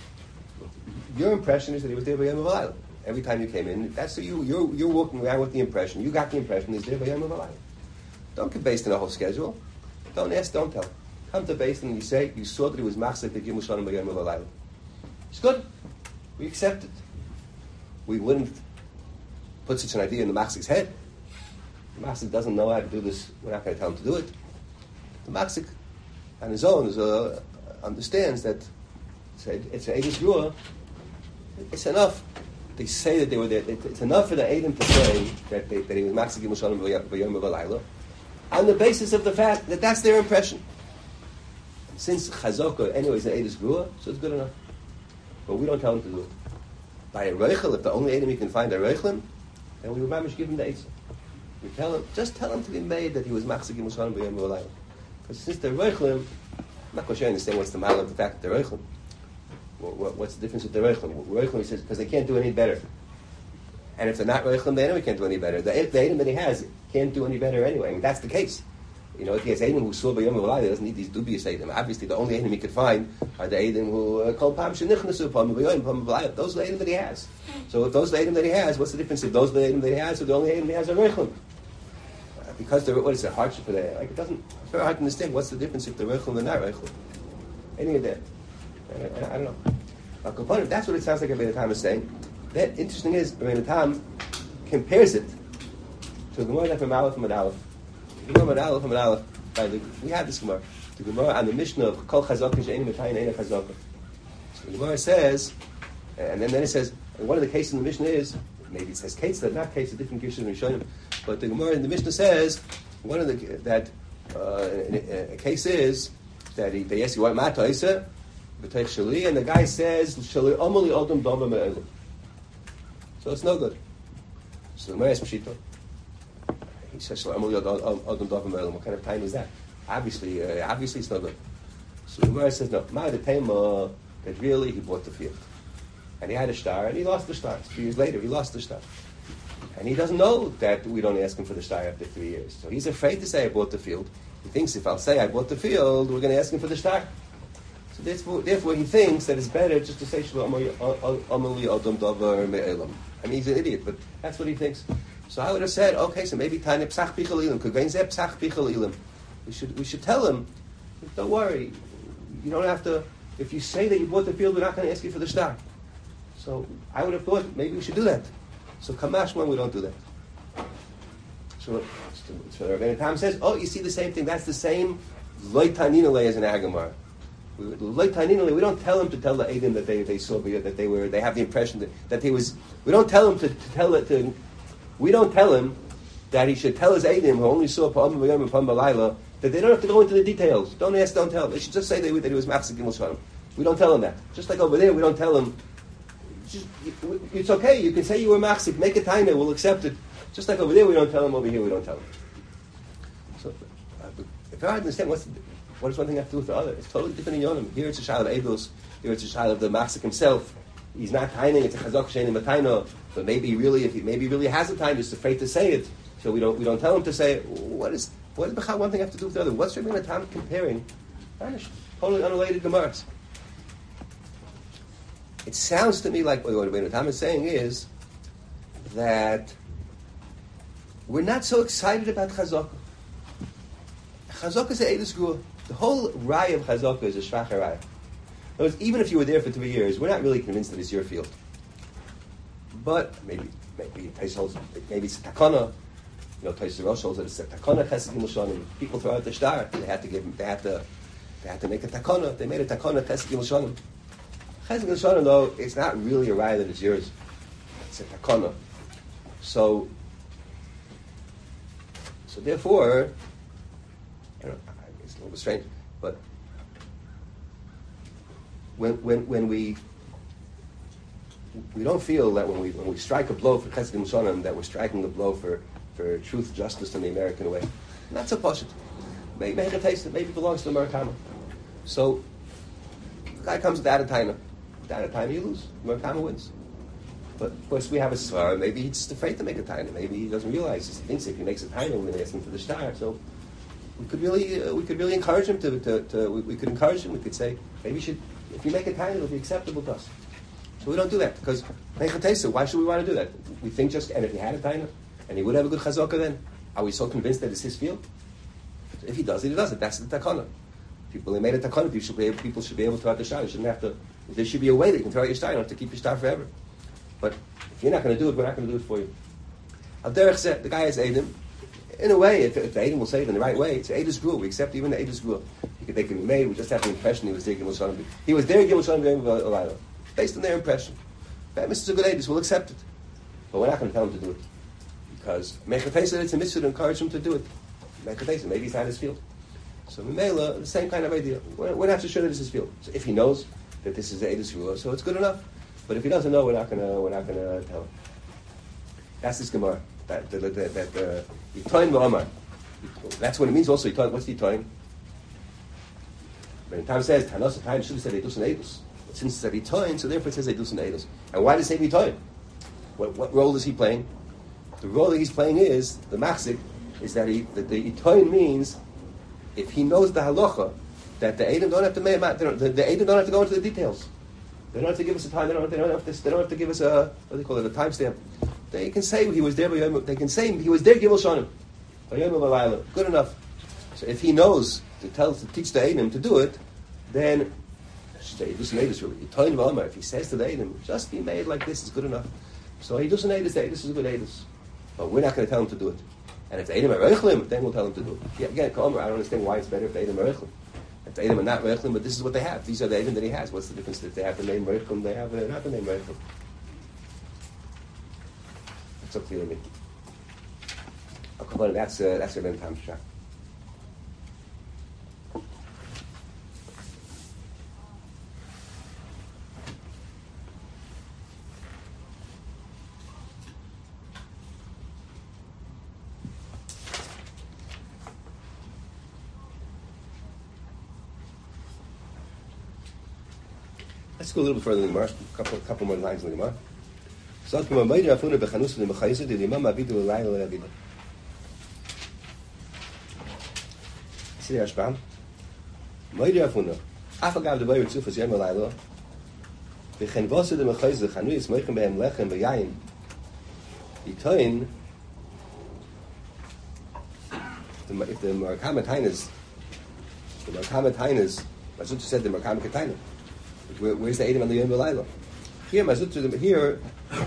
your impression is that he was there by Yom V'Layla. Every time you came in, that's you. You're you're walking around with the impression. You got the impression he's there by Yom V'Layla. Don't get based on a whole schedule. Don't ask. Don't tell. Come to Beis Din and you say, you saw that he was Machzik the Gimel Shanim B'Yom V'Layla. It's good. We accept it. We wouldn't put such an idea in the Machzik's head. The Machzik doesn't know how to do this. We're not going to tell him to do it. The Machzik, on his own, is, uh, understands that it's an Eidus Gua. It's enough. They say that they were there. It's enough for the Eidim to say that, they, that he was Machzik Gimel Shanim B'Yom V'Layla on the basis of the fact that that's their impression. Since Chazaka, anyway, is an Eidus Gua, so it's good enough. But we don't tell him to do it. By a Reichel, if the only Eidim he can find are Reichelim, then we would mamish give him the Eitzah. We tell him, just tell him to be made that he was Machzik Gimel Shanim B'Yom V'Layla. Because since they're Reichelim, I'm not quite sure I understand what's the matter of the fact that they're Reichelim. What, what's the difference with the Reichelim? Reichelim, he says, because they can't do any better. And if they're not Reichelim, they anyway can't do any better. The, the Eidim that he has can't do any better anyway. I mean, that's the case. You know, if he has Eidim who saw B'Yom V'Layla, he doesn't need these dubious Eidim. Obviously, the only Eidim he could find are the Eidim who Kol Pam Shenichnasu, Pam B'Yom, Pam V'Layla. Those are the Eidim that he has. So if those are the Eidim that he has, what's the difference if those are the Eidim that he has or the only Eidim he has are Reichelim? Uh, because they're, what is it, hardship for that? Like, it doesn't, it's very hard to understand what's the difference if they're Reichelim or not Reichelim. Any of that. I, I, I don't know. Now, component, that's what it sounds like Rabbeinu Tam is saying. That interesting is, Rabbeinu Tam compares it to the Gemara from Aleph and Aleph. The Gemara from Aleph and Aleph. We have this Gemara. The Gemara on the Mishnah of Kol Chazaka She'ein Metayin Eina Chazaka. So the Gemara says, and then, then it says, one of the cases in the Mishnah is, maybe it says Kates, not Kates, a different Gishon Rishonim, but the Gemara in the Mishnah says, one of the, that, uh, a, a case is, that he, they ask you, what Mata Isa? B'teich Shali, and the guy says, Shali Omali Odom Doma Me'elim. So it's no good. So the Gemara asks Mshita, he says, Shali Omali Odom Doma Me'elim. What kind of time is that? Obviously, uh, obviously it's no good. So the Gemara says, no, Ma the Tema, that really he bought the field. And he had a star, and he lost the star. Three years later, he lost the star. And he doesn't know that we don't ask him for the star after three years. So he's afraid to say, I bought the field. He thinks if I'll say I bought the field, we're going to ask him for the star. So therefore, therefore he thinks that it's better just to say, Amali Adam Davar Me'elam. I mean, he's an idiot, but that's what he thinks. So I would have said, okay, so maybe Tanya Psach Pichal Ilim. Could go and say Psach Pichal Ilim. We should we should tell him, don't worry, you don't have to. If you say that you bought the field, we're not going to ask you for the star. So I would have thought maybe we should do that. So Kamash when we don't do that. So, so Rabbeinu Tam says, oh, you see the same thing. That's the same loy taninale as an Agamar. Loy taninale, we don't tell them to tell the Eidim that they, they saw that they were they have the impression that, that he was. We don't tell him to, to tell it to. We don't tell him that he should tell his Eidim who only saw Pa'am V'yom and Pa'am B'layla that they don't have to go into the details. Don't ask, don't tell. They should just say that, that he was Machzik Gimel Shanim. We don't tell him that. Just like over there, we don't tell him. Just, it's okay. You can say you were Machzik. Make a taina. We'll accept it. Just like over there, we don't tell him. Over here, we don't tell him. So, uh, if I understand what's what does one thing have to do with the other, it's totally different in Yonim. Here it's a child of Eidos. Here it's a child of the Machzik himself. He's not taining. It's a chazak shein mataino. But maybe he really, if he maybe he really has a time, just afraid to say it. So we don't we don't tell him to say it. What is what does one thing have to do with the other? What's Rabbeinu Tam comparing? Vanished. Totally unrelated Gemaras. It sounds to me like what Rabbeinu Tam is saying is that we're not so excited about Chazakah. Chazakah is a Eidos Gua. The whole Raya of Chazakah is a Shvacha Raya. In other words, even if you were there for three years, we're not really convinced that it's your field. But maybe maybe Tais holds, maybe it's a Takana. You know, Tais Rosh holds that it's a Takana Chesed Gimel Shanim. People throw out the star. They had to give. They had to. They had to make a Takana. They made a Takana Chesed Gimel Shanim. Chesed Gimel Shanim, though, it's not really a Raya that it's yours. It's a Takana. So. So therefore, you know, it's a little bit strange, but when when when we we don't feel that when we when we strike a blow for Chesed Gimel Shanim that we're striking a blow for, for truth, justice, in the American way. Not so posh. Maybe make a taste. It maybe belongs to the Murakama. So the guy comes with that time. That time you lose. Murakama wins. But of course we have a svara. Maybe he's just afraid to make a taina. Maybe he doesn't realize. He thinks if he makes a taina, we're going to ask him for the star. So we could really, uh, we could really encourage him to. to, to we, we could encourage him. We could say, maybe you should. If you make a taina, it'll be acceptable to us. So we don't do that because mechatesa. Why should we want to do that? We think just. And if he had a taina, and he would have a good chazaka, then are we so convinced that it's his field? So if he does it, he does it. That's the takana. People they made a takana. People should be able, people should be able to throw out the star. You shouldn't have to. There should be a way that you can throw out your star. You don't have to keep your star forever. But if you're not going to do it, we're not going to do it for you. Al Derech said, the guy has Eidim. In a way, if, if the Eidim will say it in the right way, it's Eidos Gvul. We accept even the Eidos Gvul. They can be made. We just have the impression he was there Gimel Shanim. He was there Gimel Shanim based on their impression. That mitzvah is a good Eidos. We'll accept it. But we're not going to tell him to do it. Because Mechatesa, it's a mitzvah to encourage him to do it. Mechatesa, maybe he's not his field. So Mimela, the same kind of idea. We're, we're not so sure that it's his field. So if he knows that this is the Eidos Gvul, so it's good enough. But if he doesn't know, we're not gonna we're not gonna tell him. That's this Gemara. That that that that Yitoin V'Omar. That's what it means. Also, Yitoin. What's Yitoin? When Tam says Tanos Time should have said Eidus and Eidus. But since it said Yitoin, so therefore it says Eidus and Eidus. And why does it say Yitoin? What what role is he playing? The role that he's playing is the Machzik is that he that the Yitoin means if he knows the halacha that the Eidim don't have to make the, the, the Eidim don't have to go into the details. They don't have to give us a time. They don't. They don't have to. They don't have to give us a what do they call it? A timestamp. They can say he was there. They can say he was there. Gimel Shanim. Good enough. So if he knows to tell to teach the Eidim to do it, then if he says to the Eidim, just be made like this is good enough. So he doesn't Eidus. This is a good Eidus. But we're not going to tell him to do it. And if the Eidim are Reichlim, then we'll tell him to do it. Yeah, again, I don't understand why it's better if the Eidim are Reichlim. If the Eidim are not Reichlim, but this is what they have. These are the Eidim that he has. What's the difference if they have the name Reichlim, they have uh, not the name Reichlim? That's so clear to me. Oh, come on, that's uh, that's a Rebbeinu Tam shot. Let's go a little bit further in the Gemara. A couple, couple more lines in the Gemara. So, see the Ashbam? Moira Afuna. Afagav the Bayer Tzufas Yom Alaylo. V'chen vosid the Mechayz the Chanuyis Moichem Behem Lechem B'Yayin. Yitoin. the, if the Merkama Tainas, the Merkama Tainas, Mazutra said the Merkama Taina. Where, where's the Edom on the Yom V'Layla? Here, Mazutra, here,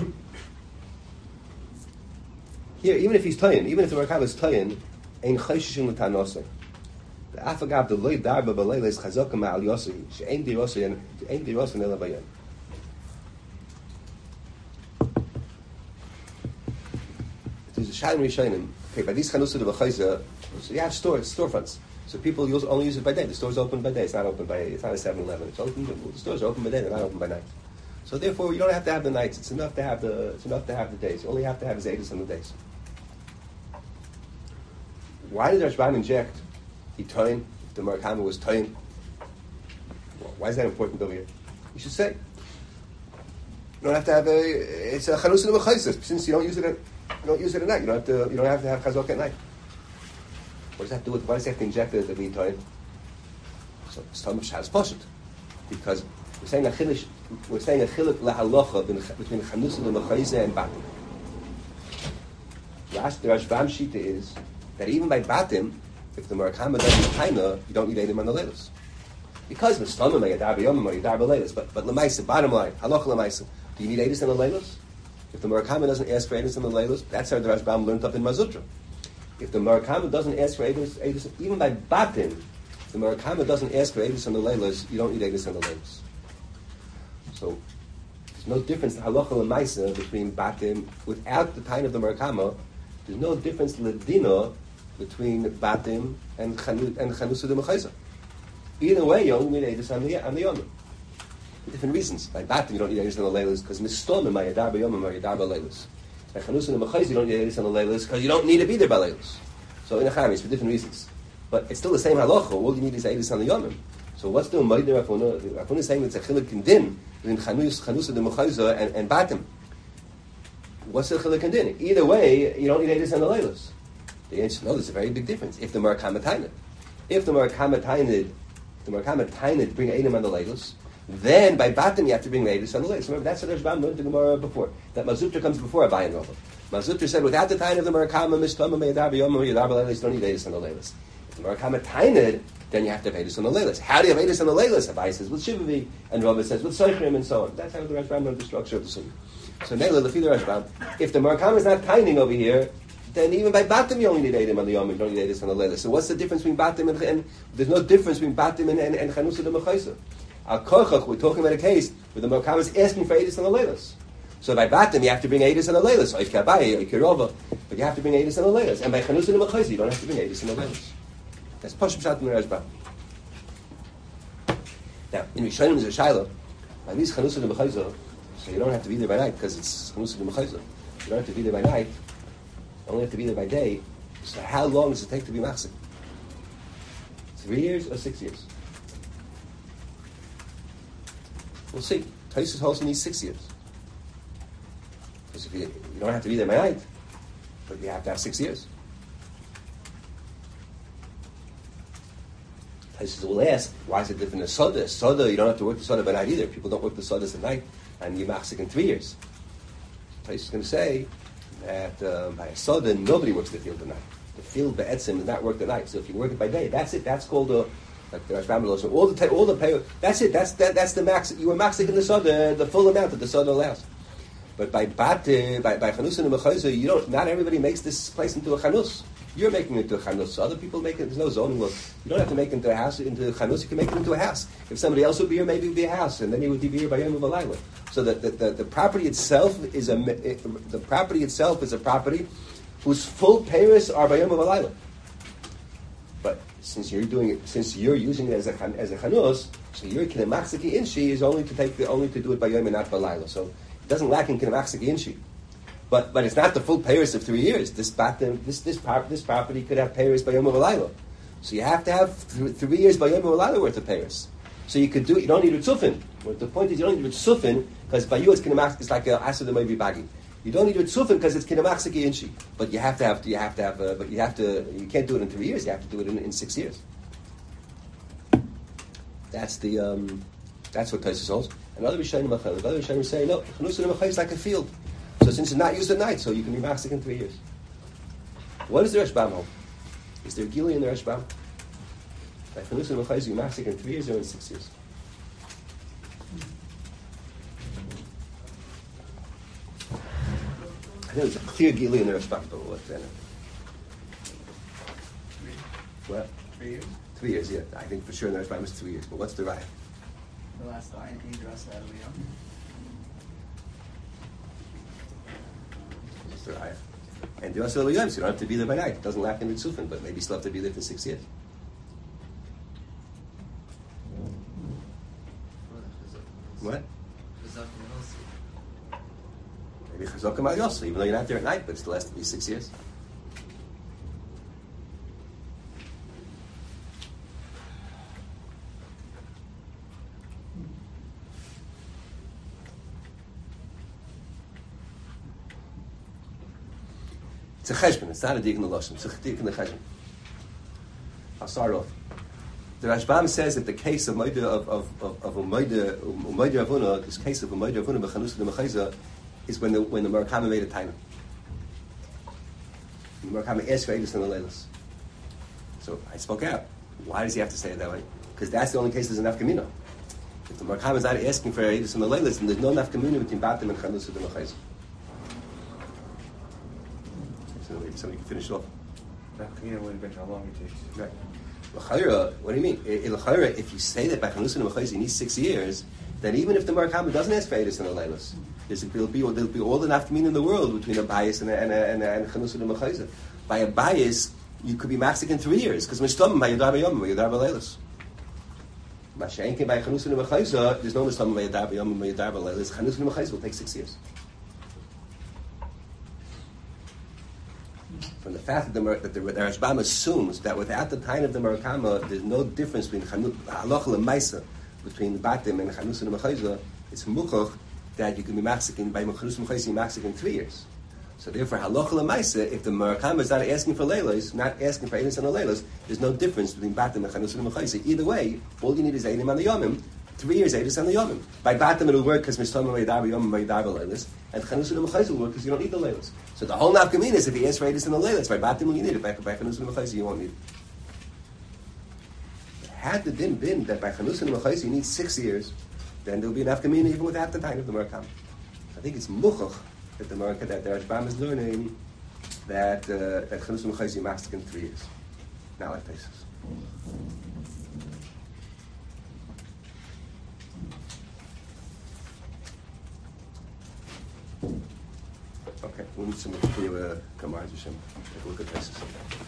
here, even if he's Tayin, even if the Merkama is Tayin, Ein Chayshishim L'Tanosai. The Afagav, the Loi Darba B'Layla is Chazaka Ma'al Yosei, She'ein Di Yosei, and Ein Di Yosei Nela Bayan. There's a Shalim Rishonim. Okay, by these Chanusa de B'Chayza, so you have stores, storefronts. So people use, only use it by day. The store's open by day. It's not open by, it's not a seven eleven. It's open, the stores are open by day, they're not open by night. So therefore, you don't have to have the nights. It's enough to have the, it's enough to have the days. You only have to have Zaydus on the days. Why did Rashbam inject Itoin, if the Merkama was Toin? Why is that important over here? You should say. You don't have to have a, it's a Chanus and a Mechaisis. Since you don't use it at, you don't use it at night. You don't have to, you don't have to have Chazok at night. What does that have to do with, why does that have to inject it at the Itoin? So it's Tom of Shaz Poshet. Because we're saying a chilish, we're saying a chiluk lahalacha between Chanus and Mechaisis and Batim. The Rashbam Shita is that even by Batim, if the Merkama doesn't Taina, you don't need Edom on the Leilos. Because of Stomach, may Yadar B'Yomim, or Yadar B'Leilos. But, but L'maisa, bottom line, halacha L'maisa, do you need Edom on the Leilos? If the Merkama doesn't ask for Edom on the Leilos, that's how the Rashbam learned up in Mazutra. If the Merkama doesn't ask for Edom, even by Batim, if the Merkama doesn't ask for Edom on the Leilos, you don't need Edom on the Leilos. So, there's no difference in halacha L'maisa between Batim, without the time of the Merkama, there's no difference L'dina between Batim and Chanus and Chanusa de Mechaiza. Either way, you only need Edus on the on the Yomim. For different reasons. By Batim, you don't need Edus on the Leilos because Mistomim by Yadar B'Yomim or Yadar B'Leilos. By Chanusa de Mechaiza, you don't need Edus on the Leilos because you don't need to be there by Leilos. So in a Chamis, for different reasons. But it's still the same halacha. All you need is Edus on the Yomim. So what's the Umaydir Rafuna? Rafuna is saying it's a chiluk in din between Chanus, Chanusa de Mechaiza and, and Batim. What's the chiluk in din? Either way, you don't need Edus on the Leilos. The answer, no, there's a very big difference. If the Merkama Tainid, if the Merkama Tainid, the Merkama Tainid bring Edom on the Leilos, then by Batim you have to bring Edom on the Leilos. Remember, that's what Rashbam learned the Gemara before. That Mazutra comes before Abayin Rova. Mazutra said, without the Tainid of the Merkama, Mishtama, Yadar B'Yomim, or Yadar B'Leilos, you don't need Edom on the Leilos. If the Merkama Tainid, then you have to have Edom on the Leilos. How do you have Edom on the Leilos? Abayin says with Shivavi, and Rova says with Soichrim, and so on. That's how the Rashbam learned the structure of the Sunnah. So Nela, the Fidar Rashbam, if the Merkama is not Taining over here, then even by Batim you only need Edom on the Yom, you don't need Edom on the Leilos. So what's the difference between Batim and, and there's no difference between Batim and, and, and Chanusa de Mechaiza. Al Kochach, we're talking about a case where the Merkama is asking for Edom on the Leilos. So by Batim you have to bring Edom on the Leilos, or Kabai, or Kirova, but you have to bring Edom on the Leilos. And by Chanusa de Mechaiza you don't have to bring Edom on the Leilos. That's Pashim Shat in the Rashbam. Now, in Rishonim there's a Shaila, by these Chanusa de Mechaiza, so you don't have to be there by night because it's Chanusa de Mechaiza. You don't have to be there by night. You only have to be there by day. So how long does it take to be machzik? Three years or six years? We'll see. Taisus holds you need six years. Because if you, you don't have to be there by night, but you have to have six years. Taisus will ask, why is it different than Soda? Soda, you don't have to work the Soda by night either. People don't work the Sodas at night, and you're machzik in three years. Taisus is going to say that um, by a Soda, nobody works the field at night. The field be'etzim does not work at night. So if you work it by day, that's it. That's called a, like the Rashbam knows. So all the ta- all the pay, that's it. That's that, that's the max. You were maxing in the Soda, the full amount that the Soda allows. But by Bat, by by Chanus and Mechaiza, you don't. Not everybody makes this place into a Chanus. You're making it into a Chanus. So other people make it. There's no zoning law. You don't have to make it into a house, into a Chanus. You can make it into a house. If somebody else would be here, maybe it would be a house, and then he would be here by Yom V'Layla. So the, the, the, the property itself is a it, the property itself is a property whose full payers are by Yom V'Layla. But since you're doing it, since you're using it as a as a Chanus, so your kinemaxiki inshi is only to take the only to do it by Yom and not by Layla. So it doesn't lack in kinemaxiki inshi. But but it's not the full payers of three years. This this this prop, this property could have payers by Yom V'Layla. So you have to have th- three years by Yom V'Layla worth of payers. So you could do. You don't need Ritzufin. But the point is, you don't need Ritzufin because by you it's kinemax. It's like a asad maybe bagi. You don't need Ritzufin because it's kinemaxiki inshi. But you have to have. You have to have. Uh, but you have to. You can't do it in three years. You have to do it in, in six years. That's the. Um, that's what Taisus holds. Another Rishonim, another Rishonim say no. Chanus and Mechaiza is like a field. So since it's not used at night, so you can be machzik in three years. What does the Rashbam hold? Is there Gili in the Rashbam? By Chanusa and Mechayza, you machzik in three years or in six years? I think there's a clear Gili in the Rashbam, but what then? What?
Three years?
Three years, yeah. I think for sure in the Rashbam is three years. But what's the raya?
The last line, he dressed out of the young.
What's the raya? And the also Yom, so you don't have to be there by night. It doesn't lack in the Tzufin, but maybe you still have to be there for six years. What? Maybe Chazokim Al Yosel, even though you're not there at night, but it still has to be six years. It's a cheshbon. It's not a dig in the lashon. It's a dig in the cheshbon. I'll start off. The Rashbam says that the case of Moida of of of, of Umayda Umayda Avuna, this case of Umayda Avuna Bechanusa de Mechayza, is when the when the Murakama made a time. The Murakama asked for Eidus and the Leilas. So I spoke out. Why does he have to say it that way? Because that's the only case there's a nafkamina. If the Murakama is not asking for Eidus and the Leilas, then there's no nafkamina between Batim and Chanusa de Mechayza. So maybe somebody can finish it off.
Nafkamina would have been how long it takes.
Right. L'chayra, what do you mean? L'chayra, if you say that by Chanusa and Mechayza you need six years, then even if the Murakama doesn't ask for Eidus and the Leilas, there'll be there'll be all the nafkamina in the world between a bias and a and a, and a, and a Chanusa and Mechayza. By a bias, you could be maxing in three years because mishtamim by Yadar B'Yom by Yadar B'Leilas. Mashenke by Chanusa and Mechayza, there's no mishtamim by Yadar B'Yom by Yadar B'Leilas. Chanusa and Mechayza will take six years. From the fact that the, that the, the Rashbam assumes that without the time of the Murakama, there's no difference between halacha l'maisa between Batim and Chanusa and Mechayza, it's muchach that you can be maxing by Chanusa and Mechayza, maxing in three years. So therefore, halacha l'maisa, if the Murakama is not asking for leilas, not asking for Eidus and leilas, there's no difference between Batim and Chanusa and Mechayza. Either way, all you need is Eidim on the Yomim. Three years Eidus on the Yomim. By Batim it'll work because Mishtamim by Yadar B'Yom by Yadar B'Leilas, and Chanusa and Mechayza will work because you don't need the leilas. So the whole nafkamina is if he asks for Eidus and the leilas, by Batim you need it, by Chanusa and Mechayza you won't need it. Had the din been that by Chanusa and Mechayza you need six years, then there will be an nafkamina even without the time of the Murakam. I think it's muchach that the Murakam, that the Rashbam is learning that uh, that Chanusa and Mechayza you maxed in three years. Now like this. Okay, we'll need some clear uh, Gemara Hashem. Take a look at this.